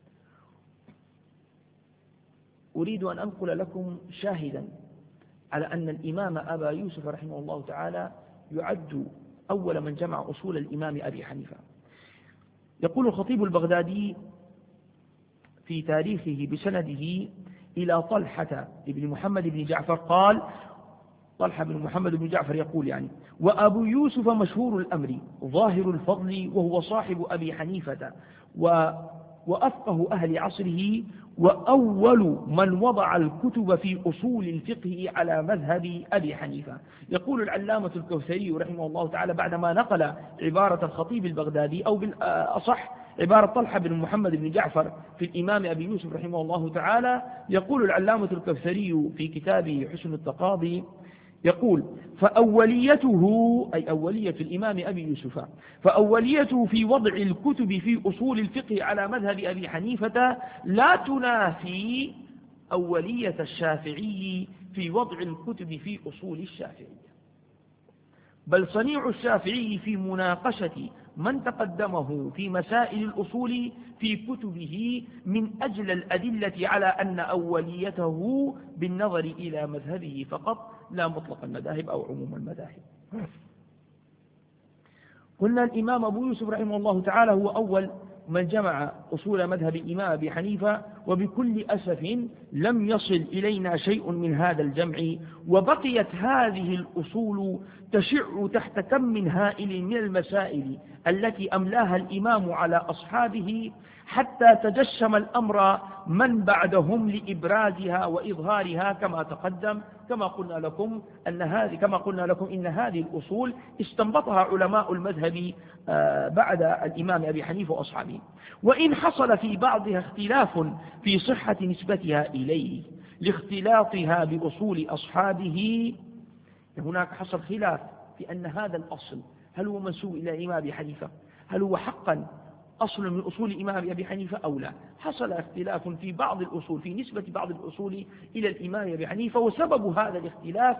أريد أن أنقل لكم شاهدا على أن الإمام أبا يوسف رحمه الله تعالى يعد أول من جمع أصول الإمام أبي حنيفة. يقول الخطيب البغدادي في تاريخه بسنده إلى طلحة بن محمد بن جعفر قال: طلحة بن محمد بن جعفر يقول يعني: وأبو يوسف مشهور الأمر ظاهر الفضل، وهو صاحب أبي حنيفة و وأفقه أهل عصره، وأول من وضع الكتب في أصول الفقه على مذهب أبي حنيفة. يقول العلامة الكوثري رحمه الله تعالى بعدما نقل عبارة الخطيب البغدادي، أو بالأصح عبارة طلحة بن محمد بن جعفر في الإمام أبي يوسف رحمه الله تعالى، يقول العلامة الكوثري في كتابه حسن التقاضي، يقول: فأوليته، أي أولية الإمام أبي يوسف، فأوليته في وضع الكتب في أصول الفقه على مذهب أبي حنيفة لا تنافي أولية الشافعي في وضع الكتب في أصول الشافعية، بل صنيع الشافعي في مناقشة من تقدمه في مسائل الأصول في كتبه من أجل الأدلة على أن أوليته بالنظر إلى مذهبه فقط، لا مطلق المذاهب أو عموم المذاهب. قلنا الإمام أبو يوسف رحمه الله تعالى هو أول من جمع أصول مذهب الإمام أبي حنيفة، وبكل أسف لم يصل إلينا شيء من هذا الجمع، وبقيت هذه الأصول تشع تحت كم من هائل من المسائل التي أملاها الإمام على أصحابه، حتى تجشم الأمر من بعدهم لإبرازها وإظهارها، كما تقدم. كما قلنا لكم أن هذه كما قلنا لكم إن هذه الأصول استنبطها علماء المذهب بعد الإمام أبي حنيفة وأصحابه، وإن حصل في بعضها اختلاف في صحة نسبتها إليه لاختلاطها بأصول أصحابه. هناك حصل خلاف في أن هذا الأصل هل هو منسوب إلى الإمام أبي حنيفة، هل هو حقا أصل من أصول الإمام أبي حنيفة أو لا. حصل اختلاف في بعض الأصول، في نسبة بعض الأصول إلى الإمام أبي حنيفة، وسبب هذا الاختلاف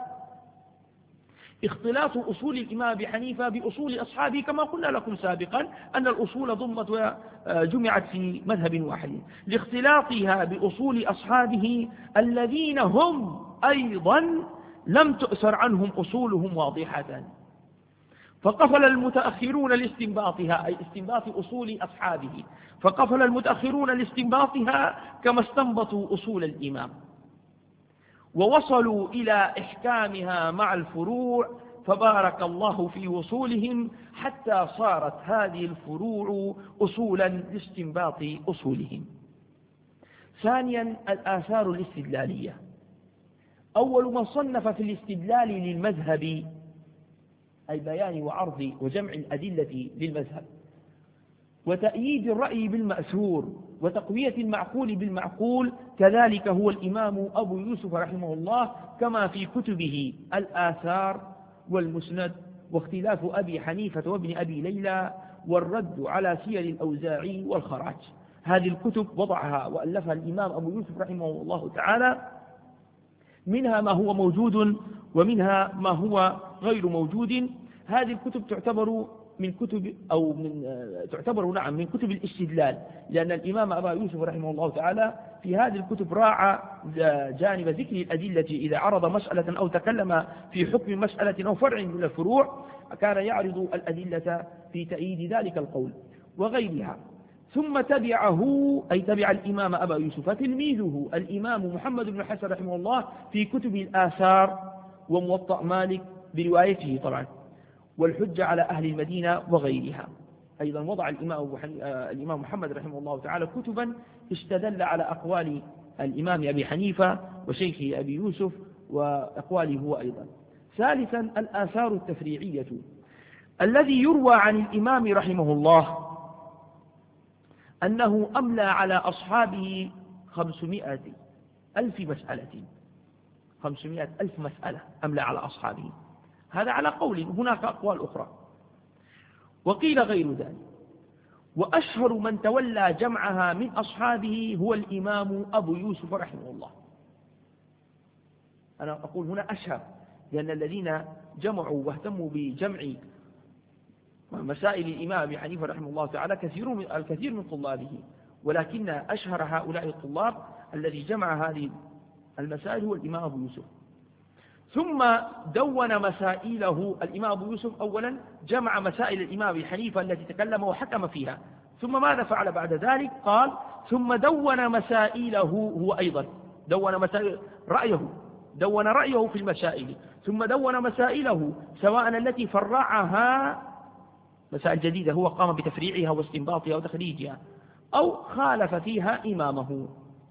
اختلاط أصول الإمام أبي حنيفة بأصول أصحابه، كما قلنا لكم سابقا أن الأصول ضمت وجمعت في مذهب واحد، لاختلاطها بأصول أصحابه الذين هم أيضا لم تؤثر عنهم أصولهم واضحة، فقفل المتأخرون لاستنباطها، أي استنباط أصول أصحابه، فقفل المتأخرون لاستنباطها كما استنبطوا أصول الإمام، ووصلوا إلى إحكامها مع الفروع، فبارك الله في وصولهم حتى صارت هذه الفروع أصولا لاستنباط أصولهم. ثانيا، الآثار الاستدلالية. أول من صنف في الاستدلال للمذهب، أي بيان وعرض وجمع الأدلة للمذهب، وتأييد الرأي بالمأثور، وتقوية المعقول بالمعقول، كذلك هو الإمام أبو يوسف رحمه الله، كما في كتبه الآثار والمسند، واختلاف أبي حنيفة وابن أبي ليلى، والرد على سير الأوزاعي والخراج. هذه الكتب وضعها وألفها الإمام أبو يوسف رحمه الله تعالى، منها ما هو موجود ومنها ما هو غير موجود. هذه الكتب تعتبر من كتب أو من تعتبر نعم من كتب الاستدلال، لأن الإمام أبا يوسف رحمه الله تعالى في هذه الكتب راعى جانب ذكر الأدلة. إذا عرض مسألة أو تكلم في حكم مسألة أو فرع من الفروع، كان يعرض الأدلة في تأييد ذلك القول وغيرها. ثم تبعه، أي تبع الإمام أبا يوسف تلميذه الإمام محمد بن حسن رحمه الله في كتب الآثار وموطأ مالك بروايته طبعا، والحجة على أهل المدينة وغيرها. أيضا وضع الإمام, الإمام محمد رحمه الله تعالى كتبا استدل على أقوال الإمام أبي حنيفة وشيخه أبي يوسف وأقواله هو أيضا. ثالثا، الآثار التفريعية. الذي يروى عن الإمام رحمه الله أنه أملى على أصحابه خمسمائة ألف مسألة، خمسمائة ألف مسألة أملى على أصحابه. هذا على قول، هناك أقوال أخرى وقيل غير ذلك. وأشهر من تولى جمعها من أصحابه هو الإمام أبو يوسف رحمه الله. أنا أقول هنا أشهر، لأن الذين جمعوا واهتموا بجمع مسائل الإمام أبي حنيفة رحمه الله تعالى كثير من الكثير من طلابه، ولكن أشهر هؤلاء الطلاب الذي جمع هذه المسائل هو الإمام أبو يوسف. ثم دون مسائله الإمام أبو يوسف. أولا جمع مسائل الإمام أبي حنيفة التي تكلم وحكم فيها، ثم ماذا فعل بعد ذلك؟ قال ثم دون مسائله هو أيضا، دون مسائل رأيه، دون رأيه في المسائل، ثم دون مسائله سواء التي فرعها مسائل جديدة هو قام بتفريعها واستنباطها وتخريجها، أو خالف فيها إمامه.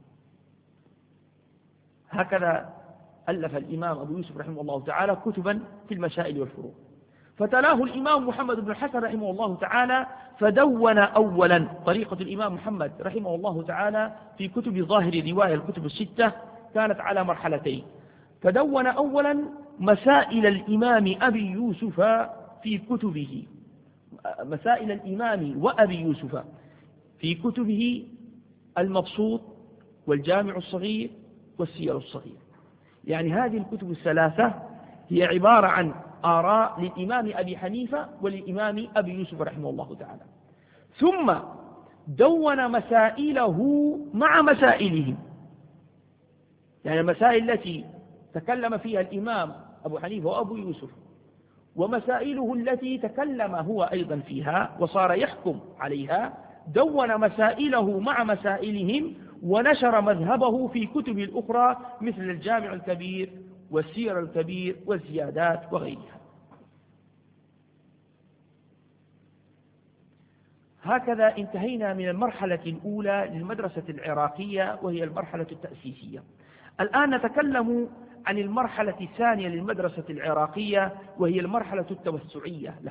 هكذا ألف الإمام أبو يوسف رحمه الله تعالى كتبا في المسائل والفروع. فتلاه الإمام محمد بن حسن رحمه الله تعالى فدون أولا طريقة الإمام محمد رحمه الله تعالى في كتب ظاهر الرواية، الكتب الستة كانت على مرحلتين. فدون أولا مسائل الإمام أبي يوسف في كتبه، مسائل الإمام وأبي يوسف في كتبه المبسوط والجامع الصغير والسير الصغير. يعني هذه الكتب الثلاثة هي عبارة عن آراء للإمام أبي حنيفة وللإمام أبي يوسف رحمه الله تعالى. ثم دون مسائله مع مسائلهم، يعني المسائل التي تكلم فيها الإمام أبو حنيفة وأبو يوسف، ومسائله التي تكلم هو أيضا فيها وصار يحكم عليها، دون مسائله مع مسائلهم، ونشر مذهبه في كتب الأخرى مثل الجامع الكبير والسير الكبير والزيادات وغيرها. هكذا انتهينا من المرحلة الأولى للمدرسة العراقية، وهي المرحلة التأسيسية. الآن نتكلم عن المرحلة الثانية للمدرسة العراقية، وهي المرحلة التوسعية له.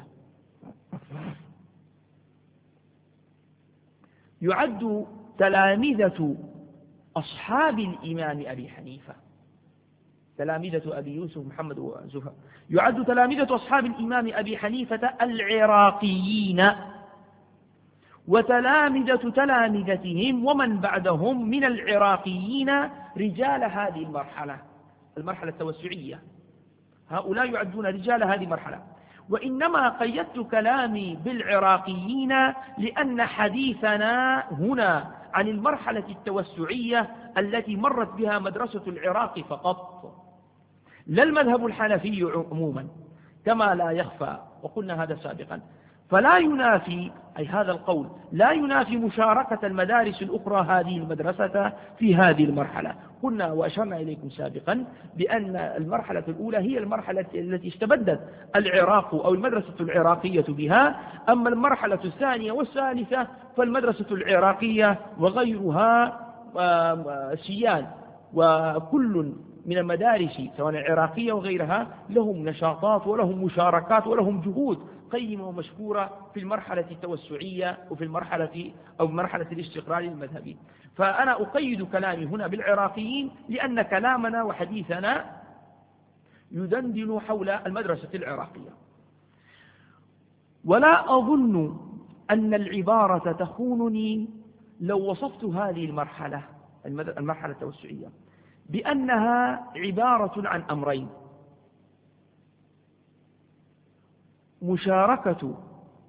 يعد تلامذة أصحاب الإمام أبي حنيفة، تلامذة أبي يوسف محمد وزفر، يعد تلامذة أصحاب الإمام أبي حنيفة العراقيين، وتلامذة تلامذتهم ومن بعدهم من العراقيين رجال هذه المرحلة، المرحلة التوسعية. هؤلاء يعدون رجال هذه المرحلة. وإنما قيدت كلامي بالعراقيين لأن حديثنا هنا عن المرحلة التوسعية التي مرت بها مدرسة العراق فقط، لا المذهب الحنفي عموما كما لا يخفى، وقلنا هذا سابقا. فلا ينافي، أي هذا القول لا ينافي مشاركة المدارس الأخرى هذه المدرسة في هذه المرحلة. قلنا وأشرنا إليكم سابقا بأن المرحلة الأولى هي المرحلة التي استبدت العراق أو المدرسة العراقية بها، أما المرحلة الثانية والثالثة فالمدرسة العراقية وغيرها سيان، وكل من المدارس سواء العراقية وغيرها لهم نشاطات ولهم مشاركات ولهم جهود قيمة ومشكورة في المرحلة التوسعية وفي المرحلة أو مرحلة الاستقرار المذهبي. فأنا أقيد كلامي هنا بالعراقيين لأن كلامنا وحديثنا يدندن حول المدرسة العراقية. ولا أظن أن العبارة تخونني لو وصفت هذه المرحلة المرحلة التوسعية بأنها عبارة عن أمرين: مشاركة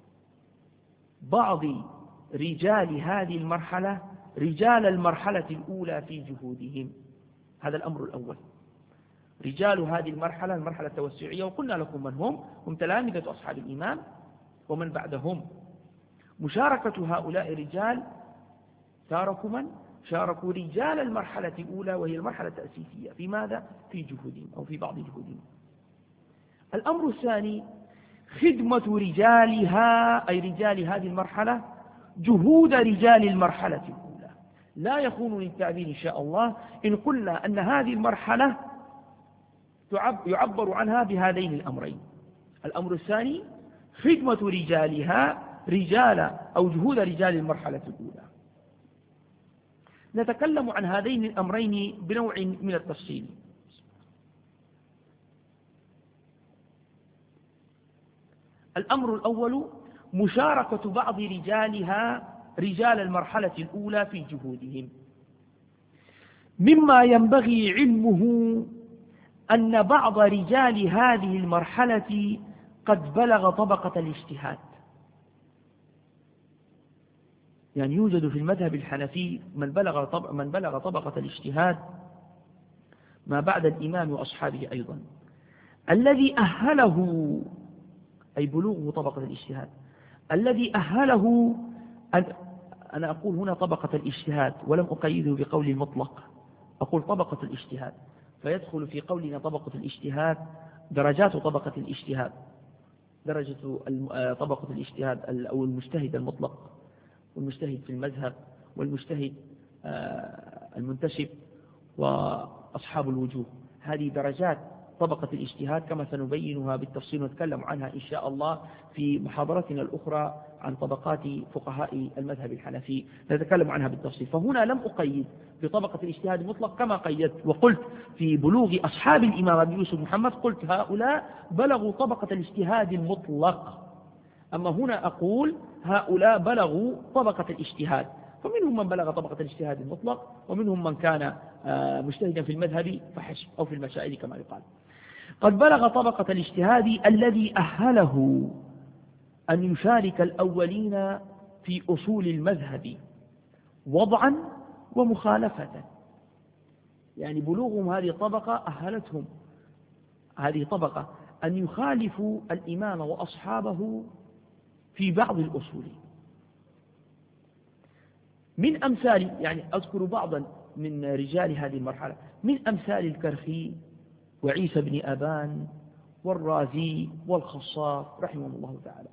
بعض رجال هذه المرحلة رجال المرحلة الأولى في جهودهم، هذا الأمر الأول. رجال هذه المرحلة المرحلة التوسعية، وقلنا لكم من هم هم تلامذة أصحاب الإمام ومن بعدهم. مشاركة هؤلاء الرجال شاركوا من؟ شاركوا رجال المرحلة الأولى وهي المرحلة التأسيسية في ماذا؟ في جهودهم أو في بعض جهودهم. الأمر الثاني خدمة رجالها أي رجال هذه المرحلة جهود رجال المرحلة الأولى. لا يخونني التعبير إن شاء الله إن قلنا أن هذه المرحلة يعبر عنها بهذين الأمرين: الأمر الثاني خدمة رجالها رجال أو جهود رجال المرحلة الأولى. نتكلم عن هذين الأمرين بنوع من التفصيل. الأمر الأول مشاركة بعض رجالها رجال المرحلة الأولى في جهودهم. مما ينبغي علمه أن بعض رجال هذه المرحلة قد بلغ طبقة الاجتهاد، يعني يوجد في المذهب الحنفي من بلغ طب... من بلغ طبقة الاجتهاد ما بعد الإمام وأصحابه أيضا، الذي أهله أي بلوغه طبقة الاجتهاد الذي أهله أن أنا أقول هنا طبقة الاجتهاد ولم أقيده بقول المطلق، أقول طبقة الاجتهاد، فيدخل في قولنا طبقة الاجتهاد درجات طبقة الاجتهاد، درجة طبقة الاجتهاد أو المجتهد المطلق والمجتهد في المذهب والمجتهد المنتسب وأصحاب الوجوه. هذه درجات طبقة الاجتهاد كما سنبينها بالتفصيل ونتكلم عنها إن شاء الله في محاضرتنا الأخرى عن طبقات فقهاء المذهب الحنفي، نتكلم عنها بالتفصيل. فهنا لم أقيد بطبقة الاجتهاد المطلق كما قيدت وقلت في بلوغ أصحاب الإمام أبي يوسف محمد، قلت هؤلاء بلغوا طبقة الاجتهاد المطلق، أما هنا أقول هؤلاء بلغوا طبقة الاجتهاد، فمنهم من بلغ طبقة الاجتهاد المطلق ومنهم من كان مجتهدا في المذهب فحسب أو في المسائل كما يقال. قد بلغ طبقة الاجتهاد الذي أهله أن يشارك الأولين في أصول المذهب وضعا ومخالفة، يعني بلوغهم هذه الطبقة أهلتهم هذه طبقة أن يخالفوا الإمام وأصحابه في بعض الأصول. من أمثال، يعني أذكر بعضا من رجال هذه المرحلة، من أمثال الكرخي وعيسى بن أبان والرازي والخصاف رحمهم الله تعالى.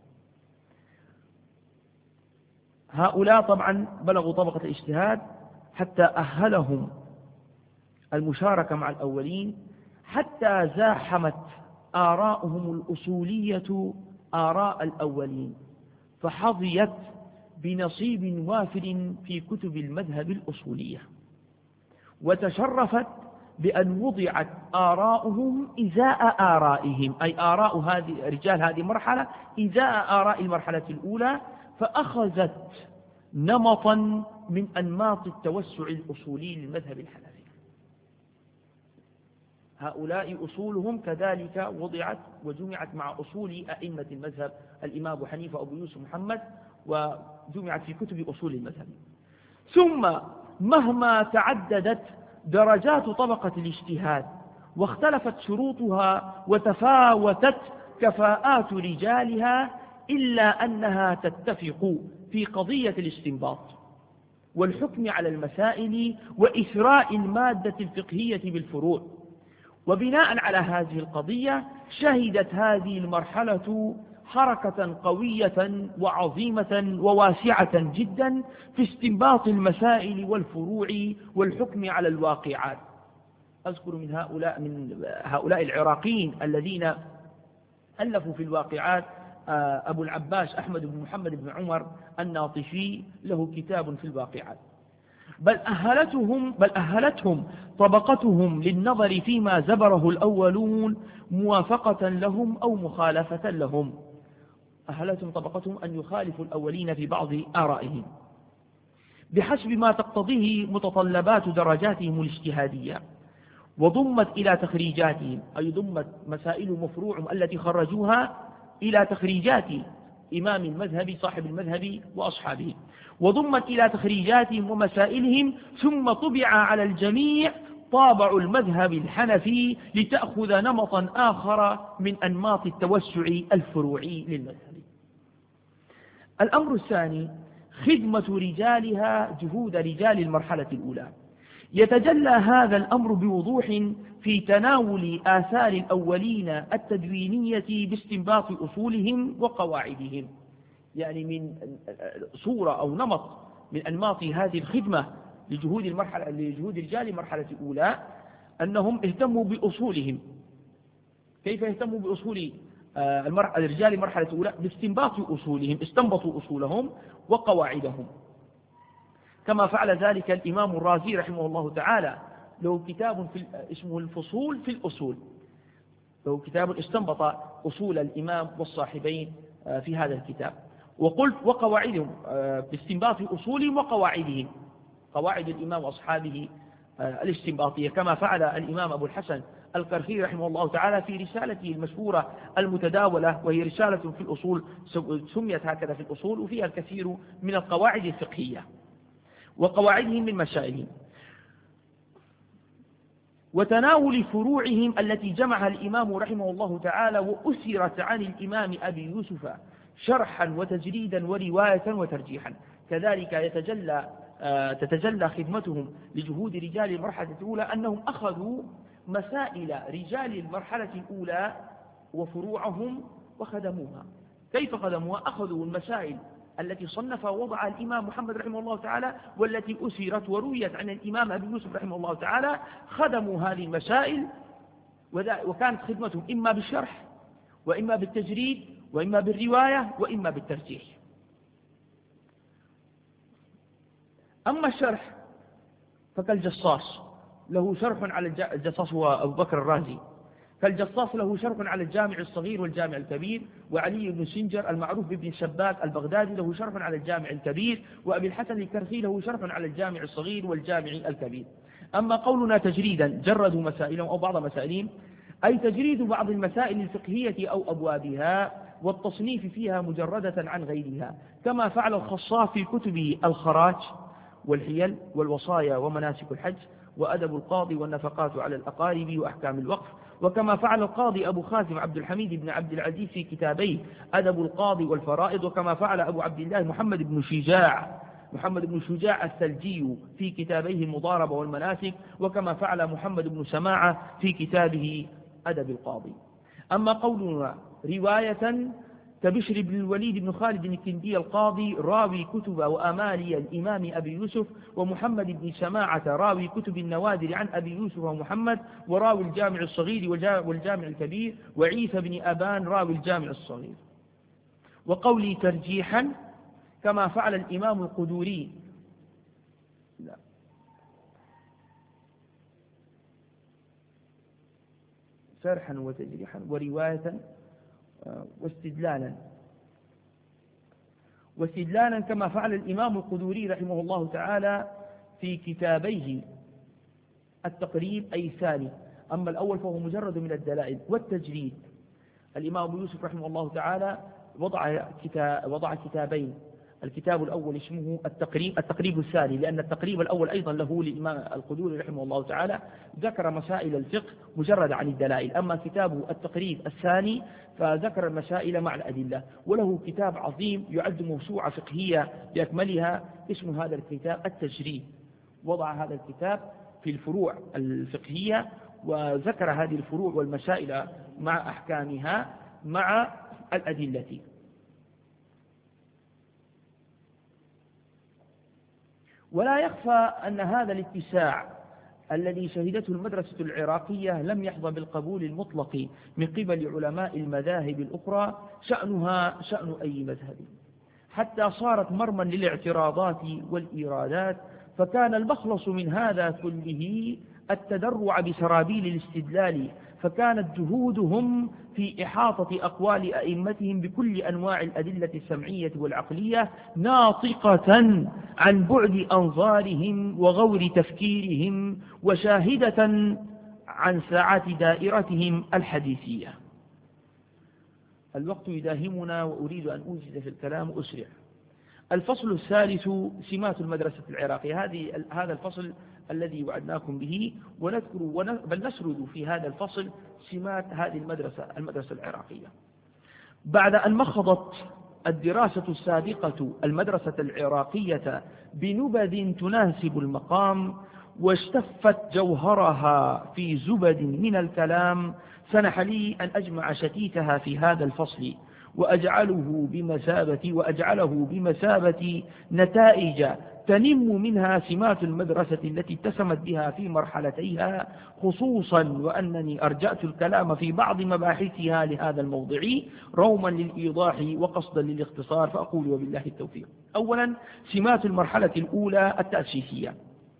هؤلاء طبعا بلغوا طبقة الاجتهاد حتى أهلهم المشاركة مع الأولين، حتى زاحمت آراؤهم الأصولية آراء الأولين، فحظيت بنصيب وافر في كتب المذهب الأصولية، وتشرفت بأن وضعت آراؤهم إزاء آرائهم، أي آراء هذه رجال هذه المرحلة إزاء آراء المرحلة الأولى، فأخذت نمطا من أنماط التوسع الأصولي للمذهب الحنفي. هؤلاء أصولهم كذلك وضعت وجمعت مع أصول أئمة المذهب، الإمام أبو حنيفة وأبو يوسف محمد، وجمعت في كتب أصول المذهب. ثم مهما تعددت درجات طبقة الاجتهاد واختلفت شروطها وتفاوتت كفاءات رجالها، إلا أنها تتفق في قضية الاستنباط والحكم على المسائل وإثراء المادة الفقهية بالفروع. وبناء على هذه القضية شهدت هذه المرحلة حركة قوية وعظيمة وواسعة جدا في استنباط المسائل والفروع والحكم على الواقعات. أذكر من هؤلاء من هؤلاء العراقيين الذين ألفوا في الواقعات أبو العباس أحمد بن محمد بن عمر الناطفي، له كتاب في الواقعات. بل أهلتهم, بل أهلتهم طبقتهم للنظر فيما زبره الأولون موافقة لهم أو مخالفة لهم. أهلتهم طبقتهم أن يخالفوا الأولين في بعض آرائهم بحسب ما تقتضيه متطلبات درجاتهم الاجتهادية، وضمت إلى تخريجاتهم، أي ضمت مسائل وفروعهم التي خرجوها إلى تخريجات إمام المذهب صاحب المذهب وأصحابه، وضمت إلى تخريجاتهم ومسائلهم، ثم طبع على الجميع طابع المذهب الحنفي لتأخذ نمطا آخر من أنماط التوسع الفروعي للمذهب. الأمر الثاني خدمة رجالها جهود رجال المرحلة الأولى. يتجلى هذا الأمر بوضوح في تناول آثار الأولين التدوينية باستنباط أصولهم وقواعدهم، يعني من صورة أو نمط من أنماط هذه الخدمة لجهود المرحلة لجهود رجال المرحلة الأولى أنهم اهتموا بأصولهم. كيف يهتموا بأصول الرجال المرحلة الأولى؟ باستنباط أصولهم، استنبطوا أصولهم وقواعدهم، كما فعل ذلك الإمام الرازي رحمه الله تعالى، له كتاب في اسمه الفصول في الأصول، له كتاب استنبط أصول الإمام والصاحبين في هذا الكتاب. وقلت وقواعدهم، باستنباط أصولهم وقواعدهم، قواعد الإمام وأصحابه الاستنباطية، كما فعل الإمام أبو الحسن القرخي رحمه الله تعالى في رسالته المشهورة المتداولة، وهي رسالة في الأصول سميت هكذا في الأصول، وفيها الكثير من القواعد الفقهية وقواعدهم من مسائلهم، وتناول فروعهم التي جمعها الإمام رحمه الله تعالى وأثرت عن الإمام أبي يوسف شرحا وتجريدا ورواية وترجيحا. كذلك يتجلى تتجلى خدمتهم لجهود رجال المرحلة الأولى أنهم أخذوا مسائل رجال المرحلة الأولى وفروعهم وخدموها. كيف خدموها؟ أخذوا المسائل التي صنف ووضع الإمام محمد رحمه الله تعالى والتي أثرت ورويت عن الإمام أبي يوسف رحمه الله تعالى، خدموا هذه المسائل، وكانت خدمتهم إما بالشرح وإما بالتجريد وإما بالرواية وإما بالترجيح. أما الشرح فكالجصاص له شرح على الجصاص هو أبو بكر الرازي، فالجصاص له شرح على الجامع الصغير والجامع الكبير، وعلي بن سنجر المعروف بابن الشباك البغدادي له شرح على الجامع الكبير، وأبي الحسن الكرخي له شرح على الجامع الصغير والجامع الكبير. أما قولنا تجريدا جردوا مسائلهم أو بعض مسائلهم، أي تجريد بعض المسائل الفقهية أو أبوابها والتصنيف فيها مجردة عن غيرها، كما فعل الخصاف في كتبه الخراج والحيل والوصايا ومناسك الحج وأدب القاضي والنفقات على الأقارب وأحكام الوقف، وكما فعل القاضي أبو خازم عبد الحميد بن عبد العزيز في كتابيه أدب القاضي والفرائض، وكما فعل أبو عبد الله محمد بن شجاع محمد بن شجاع الثلجي في كتابيه المضاربة والمناسك، وكما فعل محمد بن سماعة في كتابه أدب القاضي. أما قولنا رواية كبشر بن الوليد بن خالد الكندي القاضي راوي كتب وأمالي الإمام أبي يوسف، ومحمد بن سماعة راوي كتب النوادر عن أبي يوسف ومحمد وراوي الجامع الصغير والجامع الكبير، وعيسى بن أبان راوي الجامع الصغير. وقولي ترجيحا كما فعل الإمام القدوري لا شرحا وتجريحا ورواية واستدلالا. واستدلالا كما فعل الإمام القدوري رحمه الله تعالى في كتابيه التقريب أي الثاني. أما الأول فهو مجرد من الدلائل والتجريد. الإمام أبو يوسف رحمه الله تعالى وضع كتاب وضع كتابين، الكتاب الأول اسمه التقريب التقريب الثاني، لأن التقريب الأول أيضا له للإمام القدوري رحمه الله تعالى ذكر مسائل الفقه مجرد عن الدلائل. أما كتاب التقريب الثاني فذكر المسائل مع الأدلة، وله كتاب عظيم يعد موسوعة فقهية بأكملها اسم هذا الكتاب التجريد. وضع هذا الكتاب في الفروع الفقهية وذكر هذه الفروع والمسائل مع أحكامها مع الأدلة. ولا يخفى أن هذا الاتساع الذي شهدته المدرسة العراقية لم يحظى بالقبول المطلق من قبل علماء المذاهب الأخرى، شأنها شأن أي مذهب، حتى صارت مرمى للاعتراضات والإيرادات. فكان المخلص من هذا كله التدرع بسرابيل الاستدلال، فكانت جهودهم في إحاطة أقوال أئمتهم بكل أنواع الأدلة السمعية والعقلية ناطقة عن بعد أنظارهم وغور تفكيرهم، وشاهدة عن سعة دائرتهم الحديثية. الوقت يداهمنا وأريد أن أوجز في الكلام أسرع. الفصل الثالث سمات المدرسة العراقية. هذه هذا الفصل الذي وعدناكم به، ونذكر بل نسرد في هذا الفصل سمات هذه المدرسة المدرسة العراقية. بعد أن مخضت الدراسة السابقة المدرسة العراقية بنبذ تناسب المقام، واشتفت جوهرها في زبد من الكلام، سنح لي أن أجمع شتيتها في هذا الفصل وأجعله بمثابة وأجعله بمثابة نتائج تنم منها سمات المدرسة التي اتسمت بها في مرحلتيها، خصوصا وأنني أرجأت الكلام في بعض مباحثها لهذا الموضع روما للإيضاح وقصدا للاختصار، فأقول وبالله التوفيق. أولا، سمات المرحلة الأولى التأسيسية.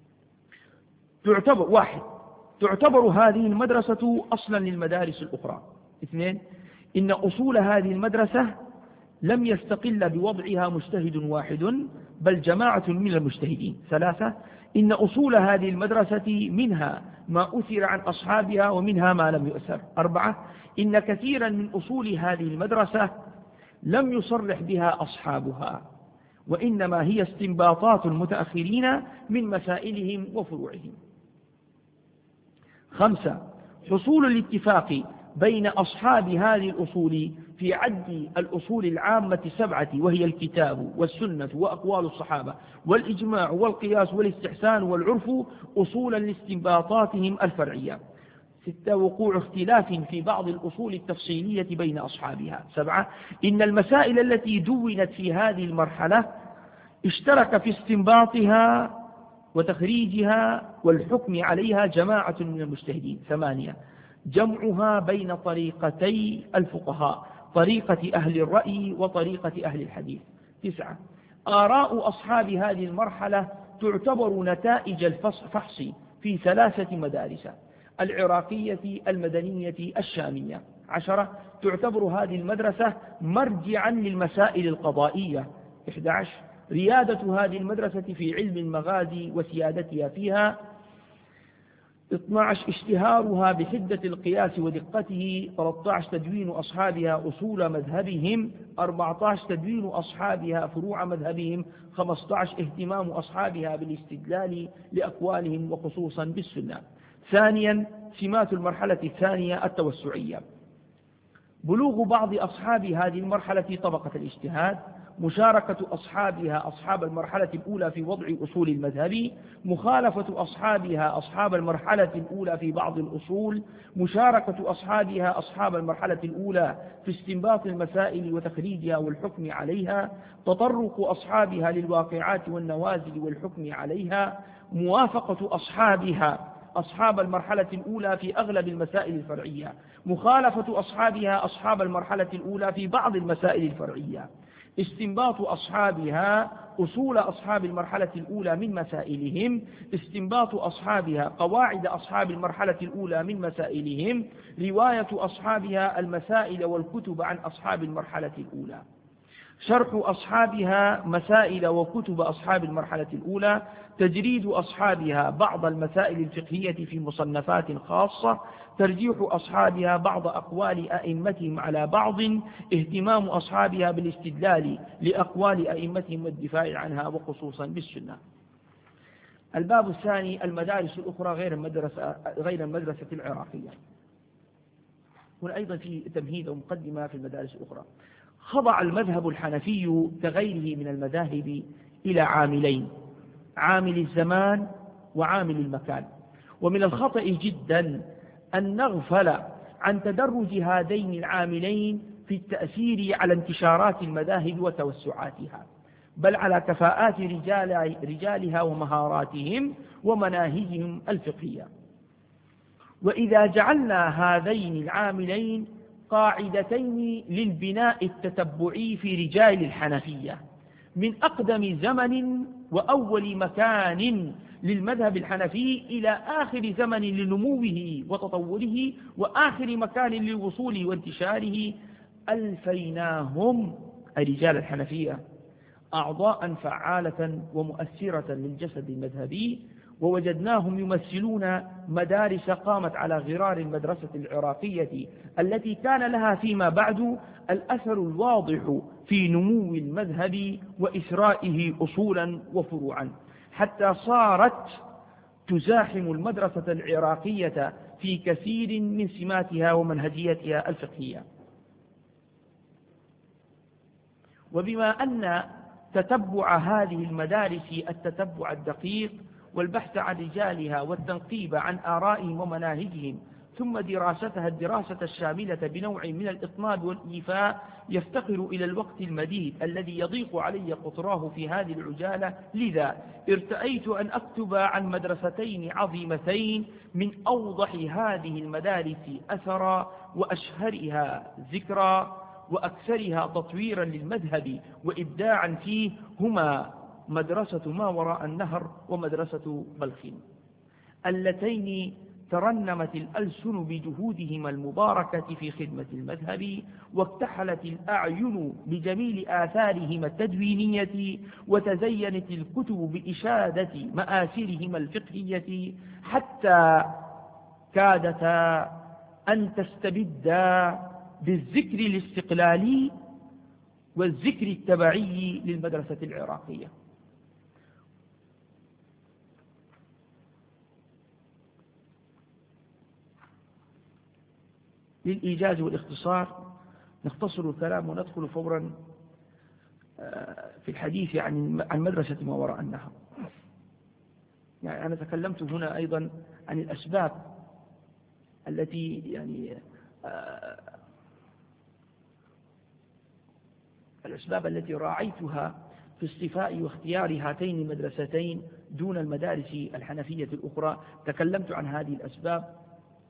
تعتبر واحد تعتبر هذه المدرسة أصلا للمدارس الأخرى. اثنين، إن أصول هذه المدرسة لم يستقل بوضعها مجتهد واحد، بل جماعة من المجتهدين. ثلاثة، إن أصول هذه المدرسة منها ما أثر عن أصحابها ومنها ما لم يؤثر. أربعة، إن كثيرا من أصول هذه المدرسة لم يصرح بها أصحابها، وإنما هي استنباطات المتأخرين من مسائلهم وفروعهم. خمسة، حصول الاتفاق بين أصحاب هذه الأصول في عد الأصول العامة السبعة، وهي الكتاب والسنة وأقوال الصحابة والإجماع والقياس والاستحسان والعرف، أصولا لاستنباطاتهم الفرعية. ستة، وقوع اختلاف في بعض الأصول التفصيلية بين أصحابها. سبعة، إن المسائل التي دونت في هذه المرحلة اشترك في استنباطها وتخريجها والحكم عليها جماعة من المجتهدين. ثمانية، جمعها بين طريقتي الفقهاء، طريقة أهل الرأي وطريقة أهل الحديث. تسعة، آراء أصحاب هذه المرحلة تعتبر نتائج الفحص في ثلاثة مدارس: العراقية، المدنية، الشامية. عشرة، تعتبر هذه المدرسة مرجعا للمسائل القضائية. إحدى عشر، ريادة هذه المدرسة في علم المغازي وسيادتها فيها. اثني عشر، اشتهارها بحدة القياس ودقته. ثلاثة عشر، تدوين أصحابها أصول مذهبهم. أربعة عشر، تدوين أصحابها فروع مذهبهم. خمسة عشر، اهتمام أصحابها بالاستدلال لأقوالهم وخصوصا بالسنة. ثانيا، سمات المرحلة الثانية التوسعية. بلوغ بعض أصحاب هذه المرحلة طبقة الاجتهاد، مشاركة أصحابها أصحاب المرحلة الأولى في وضع أصول المذهب، مخالفة أصحابها أصحاب المرحلة الأولى في بعض الأصول، مشاركة أصحابها أصحاب المرحلة الأولى في استنباط المسائل وتخريجها والحكم عليها، تطرق أصحابها للواقعات والنوازل والحكم عليها، موافقة أصحابها أصحاب المرحلة الأولى في أغلب المسائل الفرعية، مخالفة أصحابها أصحاب المرحلة الأولى في بعض المسائل الفرعية، استنباط أصحابها أصول أصحاب المرحلة الأولى من مسائلهم، استنباط أصحابها قواعد أصحاب المرحلة الأولى من مسائلهم، رواية أصحابها المسائل والكتب عن أصحاب المرحلة الأولى. شرح أصحابها مسائل وكتب أصحاب المرحلة الأولى، تجريد أصحابها بعض المسائل الفقهية في مصنفات خاصة، ترجيح أصحابها بعض أقوال أئمتهم على بعض، اهتمام أصحابها بالاستدلال لأقوال أئمتهم والدفاع عنها وخصوصا بالسنة. الباب الثاني المدارس الأخرى غير المدرسة, غير المدرسة العراقية. هنا أيضا في تمهيد ومقدمة في المدارس الأخرى. خضع المذهب الحنفي كغيره من المذاهب إلى عاملين: عامل الزمان وعامل المكان. ومن الخطأ جدا أن نغفل عن تدرج هذين العاملين في التأثير على انتشارات المذاهب وتوسعاتها، بل على كفاءات رجال رجالها ومهاراتهم ومناهجهم الفقهية. وإذا جعلنا هذين العاملين قاعدتين للبناء التتبعي في رجال الحنفية من أقدم زمن وأول مكان للمذهب الحنفي إلى آخر زمن لنموه وتطوره وآخر مكان لوصوله وانتشاره، ألفيناهم رجال الحنفية أعضاء فعالة ومؤثرة للجسد المذهبي، ووجدناهم يمثلون مدارس قامت على غرار المدرسة العراقية التي كان لها فيما بعد الأثر الواضح في نمو المذهب وإثرائه أصولا وفروعا، حتى صارت تزاحم المدرسة العراقية في كثير من سماتها ومنهجيتها الفقهية. وبما أن تتبع هذه المدارس التتبع الدقيق والبحث عن رجالها والتنقيب عن آرائهم ومناهجهم ثم دراستها الدراسة الشاملة بنوع من الإطناب والإيفاء يفتقر إلى الوقت المديد الذي يضيق علي قطراه في هذه العجالة، لذا ارتأيت أن أكتب عن مدرستين عظيمتين من أوضح هذه المدارس أثرا وأشهرها ذكرا وأكثرها تطويرا للمذهب وإبداعا فيه، هما مدرسة ما وراء النهر ومدرسة بلخ، اللتين ترنمت الألسن بجهودهما المباركة في خدمة المذهب، واكتحلت الأعين بجميل آثارهما التدوينية، وتزينت الكتب بإشادة مآثرهما الفقهية، حتى كادتا أن تستبدا بالذكر الاستقلالي والذكر التبعي للمدرسة العراقية. للإيجاز والاختصار نختصر الكلام وندخل فورا في الحديث عن عن مدرسة ما وراء النهر. يعني أنا تكلمت هنا أيضا عن الأسباب التي يعني الأسباب التي راعيتها في اصطفاء واختيار هاتين المدرستين دون المدارس الحنفية الأخرى. تكلمت عن هذه الأسباب.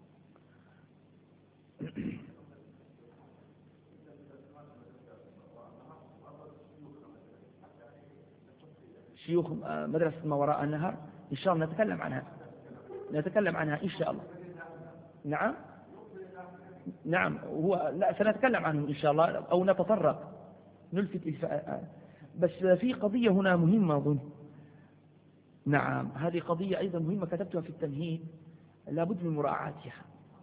شيوخ مدرسة ما وراء النهر إن شاء الله نتكلم عنها نتكلم عنها إن شاء الله. نعم نعم هو لا سنتكلم عنهم إن شاء الله، أو نتطرق نلفت الفاء. بس في قضية هنا مهمة أظن. نعم هذه قضية أيضا مهمة كتبتها في التمهيد لابد من مراعاتها.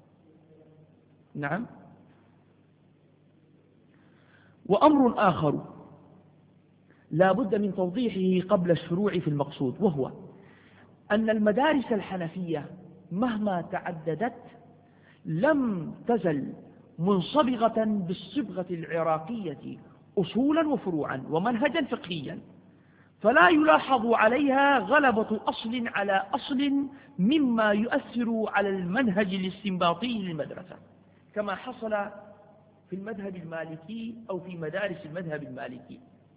نعم. وأمر آخر لا بد من توضيحه قبل الشروع في المقصود، وهو أن المدارس الحنفية مهما تعددت لم تزل منصبغة بالصبغة العراقية أصولا وفروعا ومنهجا فقهيا، فلا يلاحظ عليها غلبة أصل على أصل مما يؤثر على المنهج الاستنباطي للمدرسة، كما حصل في المذهب المالكي أو في مدارس المذهب المالكي.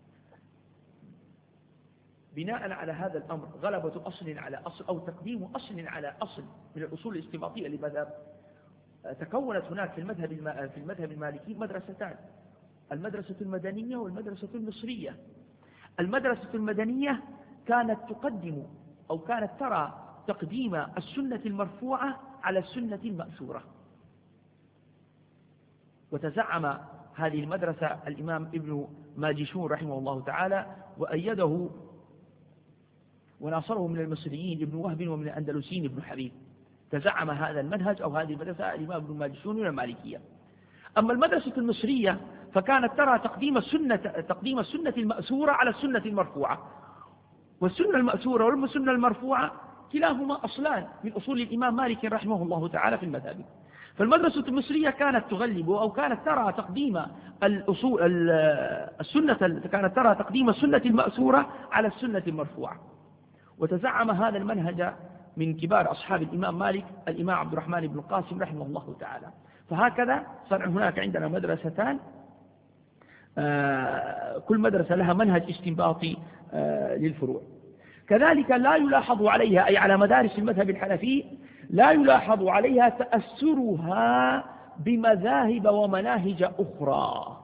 بناء على هذا الأمر غلبة أصل على أصل أو تقديم أصل على أصل من الأصول الاستنباطية للمذهب، تكونت هناك في المذهب في المذهب المالكي مدرستان: المدرسة المدنية والمدرسة المصرية. المدرسة المدنية كانت تقدم أو كانت ترى تقديم السنة المرفوعة على السنة المأثورة، وتزعم هذه المدرسة الإمام ابن ماجشون رحمه الله تعالى، وأيده وناصره من المصريين ابن وهب ومن الأندلسيين ابن حبيب. تزعم هذا المنهج أو هذه المدرسة الإمام ابن ماجشون من المالكية. أما المدرسة المصرية فكانت ترى تقديم السنة تقديم السنة المأثورة على السنة المرفوعة، والسنة المأثورة والسنة المرفوعة كلاهما أصلان من أصول الإمام مالك رحمه الله تعالى في المذهب. فالمدرسة المصرية كانت تغلب أو كانت ترى تقديم الأصول السنة كانت ترى تقديم السنة المأثورة على السنة المرفوعة، وتزعم هذا المنهج من كبار أصحاب الإمام مالك الإمام عبد الرحمن بن القاسم رحمه الله تعالى. فهكذا صار هناك عندنا مدرستان، كل مدرسة لها منهج استنباطي للفروع. كذلك لا يلاحظ عليها، أي على مدارس المذهب الحنفي، لا يلاحظ عليها تأثرها بمذاهب ومناهج أخرى،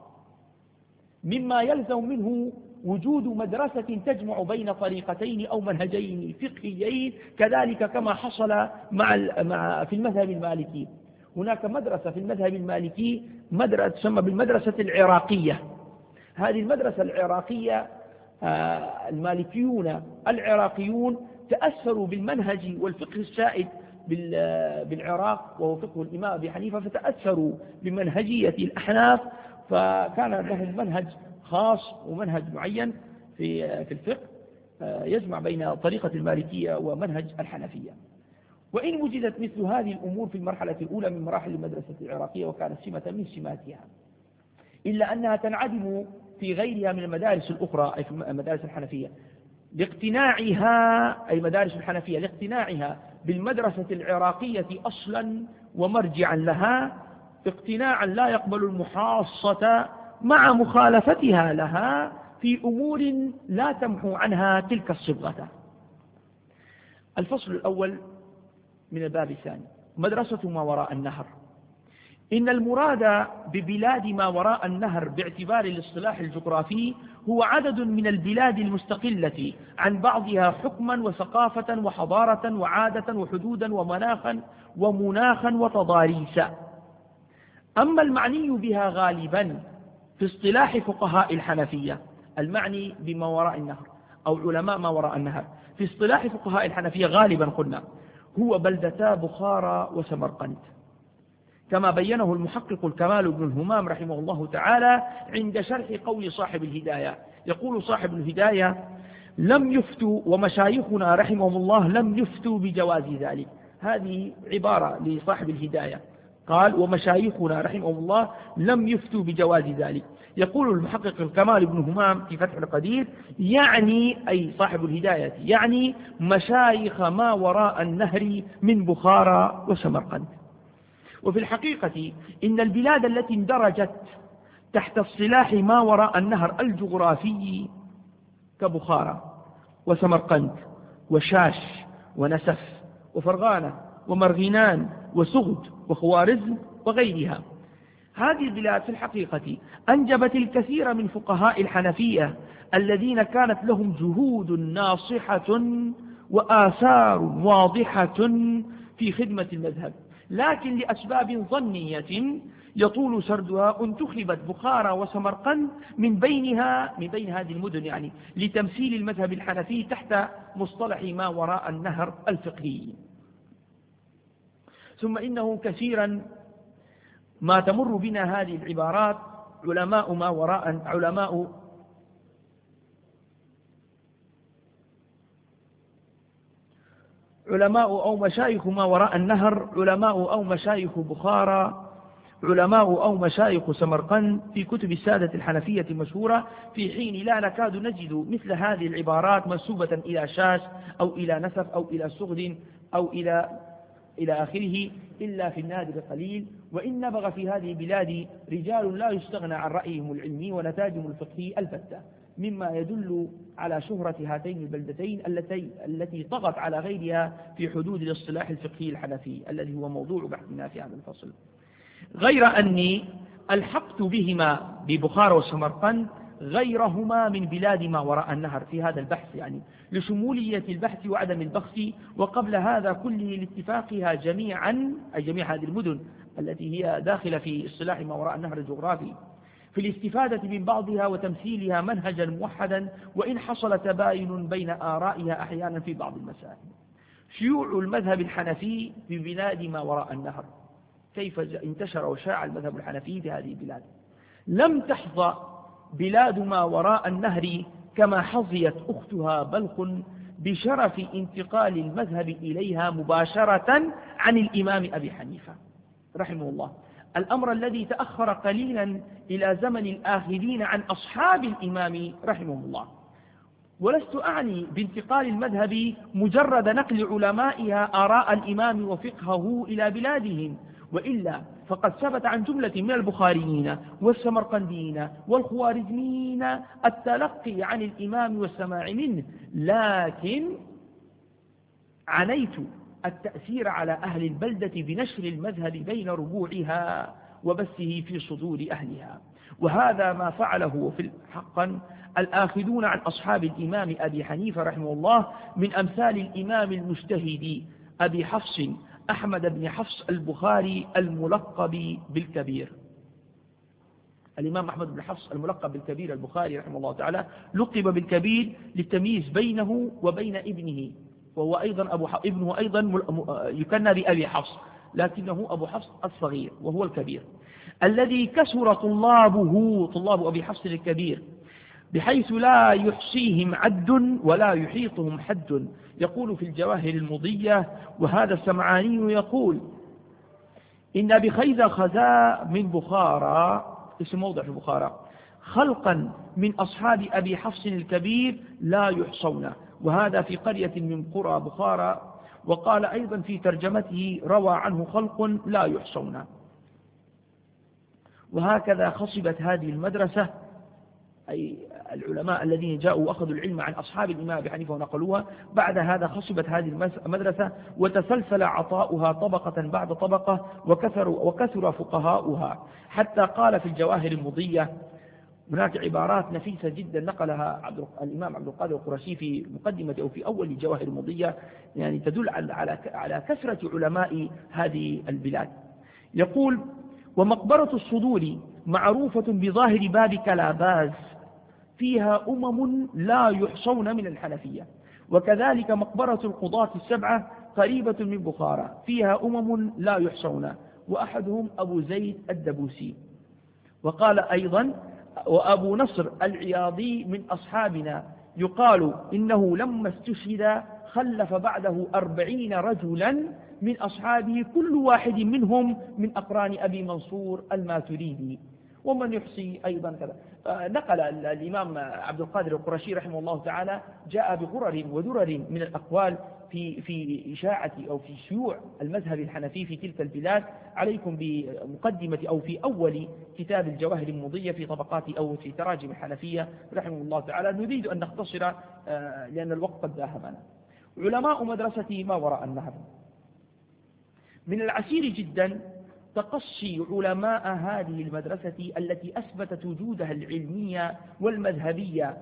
مما يلزم منه وجود مدرسة تجمع بين طريقتين أو منهجين فقهيين، كذلك كما حصل مع مع في المذهب المالكي. هناك مدرسة في المذهب المالكي مدرسة تسمى بالمدرسة العراقية. هذه المدرسة العراقية المالكيون العراقيون تأثروا بالمنهج والفقه السائد بالعراق وهو فقه الإمام أبي حنيفة، فتأثروا بمنهجية الأحناف، فكان لهم منهج خاص ومنهج معين في في الفقه يجمع بين طريقة المالكية ومنهج الحنفية. وإن وجدت مثل هذه الأمور في المرحلة الأولى من مراحل المدرسة العراقية وكانت سمة من سماتها، إلا أنها تنعدم في غيرها من المدارس الأخرى، أي في المدارس الحنفية لاقتناعها، أي مدارس الحنفية لاقتناعها بالمدرسة العراقية أصلا ومرجعا لها، اقتناعا لا يقبل المحاصة مع مخالفتها لها في أمور لا تمحو عنها تلك الصبغة. الفصل الأول من الباب الثاني، مدرسة ما وراء النهر. إن المراد ببلاد ما وراء النهر باعتبار الاصطلاح الجغرافي هو عدد من البلاد المستقلة عن بعضها حكما وثقافة وحضارة وعادة وحدودا ومناخا ومناخا وتضاريسا. أما المعني بها غالبا في اصطلاح فقهاء الحنفية، المعني بما وراء النهر أو علماء ما وراء النهر في اصطلاح فقهاء الحنفية غالبا قلنا هو بلدتا بخارى وسمرقند، كما بينه المحقق الكمال بن الهمام رحمه الله تعالى عند شرح قول صاحب الهداية. يقول صاحب الهداية: لم يفتوا ومشايخنا رحمهم الله لم يفتوا بجواز ذلك. هذه عبارة لصاحب الهداية، قال: ومشايخنا رحمهم الله لم يفتوا بجواز ذلك. يقول المحقق الكمال بن همام في فتح القدير: يعني أي صاحب الهداية يعني مشايخ ما وراء النهر من بخارى وسمرقند. وفي الحقيقة إن البلاد التي اندرجت تحت اصطلاح ما وراء النهر الجغرافي كبخارى وسمرقند وشاش ونسف وفرغانة ومرغينان وسغد وخوارزم وغيرها، هذه البلاد في الحقيقة أنجبت الكثير من فقهاء الحنفية الذين كانت لهم جهود ناصحة وآثار واضحة في خدمة المذهب، لكن لأسباب ظنية يطول سردها انتخبت بخارى وسمرقند من بينها من بين هذه المدن، يعني لتمثيل المذهب الحنفي تحت مصطلح ما وراء النهر الفقهي. ثم إنه كثيرا ما تمر بنا هذه العبارات علماء ما وراء علماء علماء أو مشايخ ما وراء النهر، علماء أو مشايخ بخارى، علماء أو مشايخ سمرقند في كتب السادة الحنفية المشهورة، في حين لا نكاد نجد مثل هذه العبارات منسوبة إلى شاش أو إلى نسف أو إلى سغد أو إلى إلى آخره إلا في النادر القليل. وإن نبغ في هذه البلاد رجال لا يستغنى عن رأيهم العلمي ونتاجهم الفقهي البتة، مما يدل على شهرة هاتين البلدتين التي التي طغت على غيرها في حدود الاصطلاح الفقهي الحنفي الذي هو موضوع بحثنا في هذا الفصل. غير أني ألحقت بهما ببخارى وسمرقند غيرهما من بلاد ما وراء النهر في هذا البحث، يعني لشمولية البحث وعدم البخس، وقبل هذا كله لاتفاقها جميعا أي جميع هذه المدن التي هي داخلة في اصطلاح ما وراء النهر الجغرافي في الاستفادة من بعضها وتمثيلها منهجا موحدا، وإن حصل تباين بين آرائها أحيانا في بعض المسائل. شيوع المذهب الحنفي في بلاد ما وراء النهر، كيف انتشر وشاع المذهب الحنفي في هذه البلاد. لم تحظى بلاد ما وراء النهر كما حظيت أختها بلخ بشرف انتقال المذهب إليها مباشرة عن الإمام أبي حنيفة رحمه الله، الأمر الذي تأخر قليلا إلى زمن الآخذين عن أصحاب الإمام رحمه الله. ولست أعني بانتقال المذهب مجرد نقل علمائها آراء الإمام وفقهه إلى بلادهم، وإلا فقد ثبت عن جملة من البخاريين والسمرقنديين والخوارزميين التلقي عن الإمام والسماع منه، لكن عنيت التأثير على أهل البلدة بنشر المذهب بين ربوعها وبثه في صدور أهلها، وهذا ما فعله في حقا الآخذون عن أصحاب الإمام أبي حنيفة رحمه الله، من أمثال الإمام المجتهد أبي حفص أحمد بن حفص البخاري الملقب بالكبير. الإمام أحمد بن حفص الملقب بالكبير البخاري رحمه الله تعالى لقب بالكبير للتمييز بينه وبين ابنه، وهو أيضا أبو حفص، ابنه أيضا يكنى بأبي حفص، لكنه أبو حفص الصغير وهو الكبير، الذي كسر طلابه طلاب أبي حفص الكبير بحيث لا يحصيهم عد ولا يحيطهم حد. يقول في الجواهر المضية، وهذا السمعاني يقول: إن بخيذ خزاء من بخارى، اسم موضع في بخارى، خلقا من أصحاب أبي حفص الكبير لا يحصون، وهذا في قرية من قرى بخارى. وقال أيضا في ترجمته: روى عنه خلق لا يحصون. وهكذا خصبت هذه المدرسة، أي العلماء الذين جاءوا وأخذوا العلم عن أصحاب الإمام أبي حنيفة ونقلوها، بعد هذا خصبت هذه المدرسة وتسلسل عطاؤها طبقة بعد طبقة، وكثر, وكثر فقهاؤها، حتى قال في الجواهر المضية، هناك عبارات نفيسة جدا نقلها عبد الإمام عبد القادر القرشي في مقدمة أو في أول الجواهر المضية، يعني تدل على على كثرة علماء هذه البلاد. يقول: ومقبرة الصدور معروفة بظاهر باب كلاباز، فيها أمم لا يحصون من الحنفية. وكذلك مقبرة القضاة السبعة قريبة من بخارى، فيها أمم لا يحصون، وأحدهم أبو زيد الدبوسي. وقال أيضا: وأبو نصر العياضي من أصحابنا، يقال إنه لما استشهد خلف بعده أربعين رجلا من أصحابه، كل واحد منهم من أقران أبي منصور الماتريدي. ومن يحصي أيضا كذا. نقل الإمام عبد القادر القرشي رحمه الله تعالى، جاء بغرر ودرر من الأقوال في في إشاعة أو في شيوع المذهب الحنفي في تلك البلاد. عليكم بمقدمة أو في أول كتاب الجواهر المضية في طبقات أو في تراجم الحنفية رحمه الله تعالى. نريد أن نختصر لأن الوقت قد داهمنا. علماء مدرسة ما وراء النهر، من العسير جدا تقصي علماء هذه المدرسة التي أثبتت وجودها العلمية والمذهبية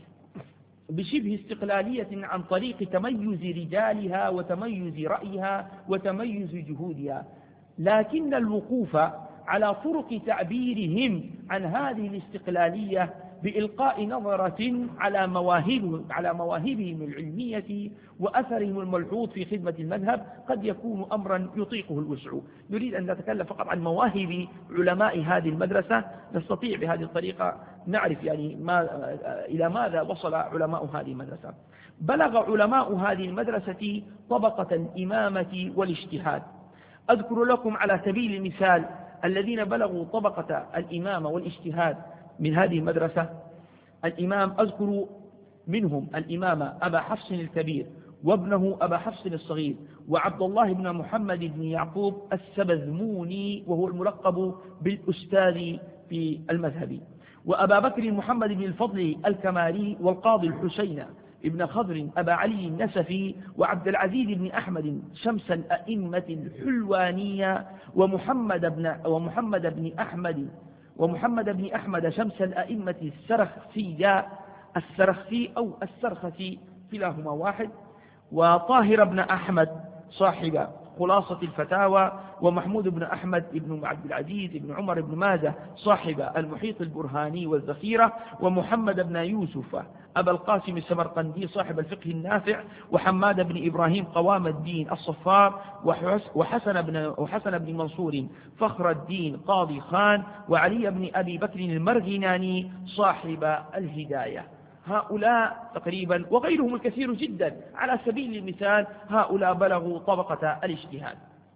بشبه استقلالية عن طريق تميز رجالها وتميز رأيها وتميز جهودها، لكن الوقوف على طرق تعبيرهم عن هذه الاستقلالية بإلقاء نظرة على مواهب على مواهبهم العلمية وأثرهم الملحوظ في خدمة المذهب قد يكون أمرا يطيقه الوسع. نريد أن نتكلم فقط عن مواهب علماء هذه المدرسة، نستطيع بهذه الطريقة نعرف يعني ما إلى ماذا وصل علماء هذه المدرسة. بلغ علماء هذه المدرسة طبقة الإمامة والاجتهاد. أذكر لكم على سبيل المثال الذين بلغوا طبقة الإمامة والاجتهاد من هذه المدرسة. الإمام أذكر منهم الإمام أبا حفص الكبير، وابنه أبا حفص الصغير، وعبد الله بن محمد بن يعقوب السبذموني وهو الملقب بالأستاذ في المذهب، وأبا بكر محمد بن الفضل الكمالي، والقاضي الحسين ابن خضر أبا علي النسفي، وعبد العزيز بن أحمد شمس الأئمة الحلوانية، ومحمد بن ومحمد بن أحمد ومحمد بن أحمد شمس الأئمة السرخسية السرخسي أو السرخسي كلاهما واحد، وطاهر بن أحمد صاحب خلاصة الفتاوى، ومحمود بن أحمد بن عبد العزيز بن عمر بن مازة صاحب المحيط البرهاني والذخيرة، ومحمد بن يوسف أبا القاسم السمرقندي صاحب الفقه النافع، وحماد بن إبراهيم قوام الدين الصفار، وحسن بن, وحسن بن منصور فخر الدين قاضي خان، وعلي بن أبي بكر المرغناني صاحب الهداية. هؤلاء تقريبا وغيرهم الكثير جدا. على سبيل المثال هؤلاء بلغوا طبقة الاجتهاد.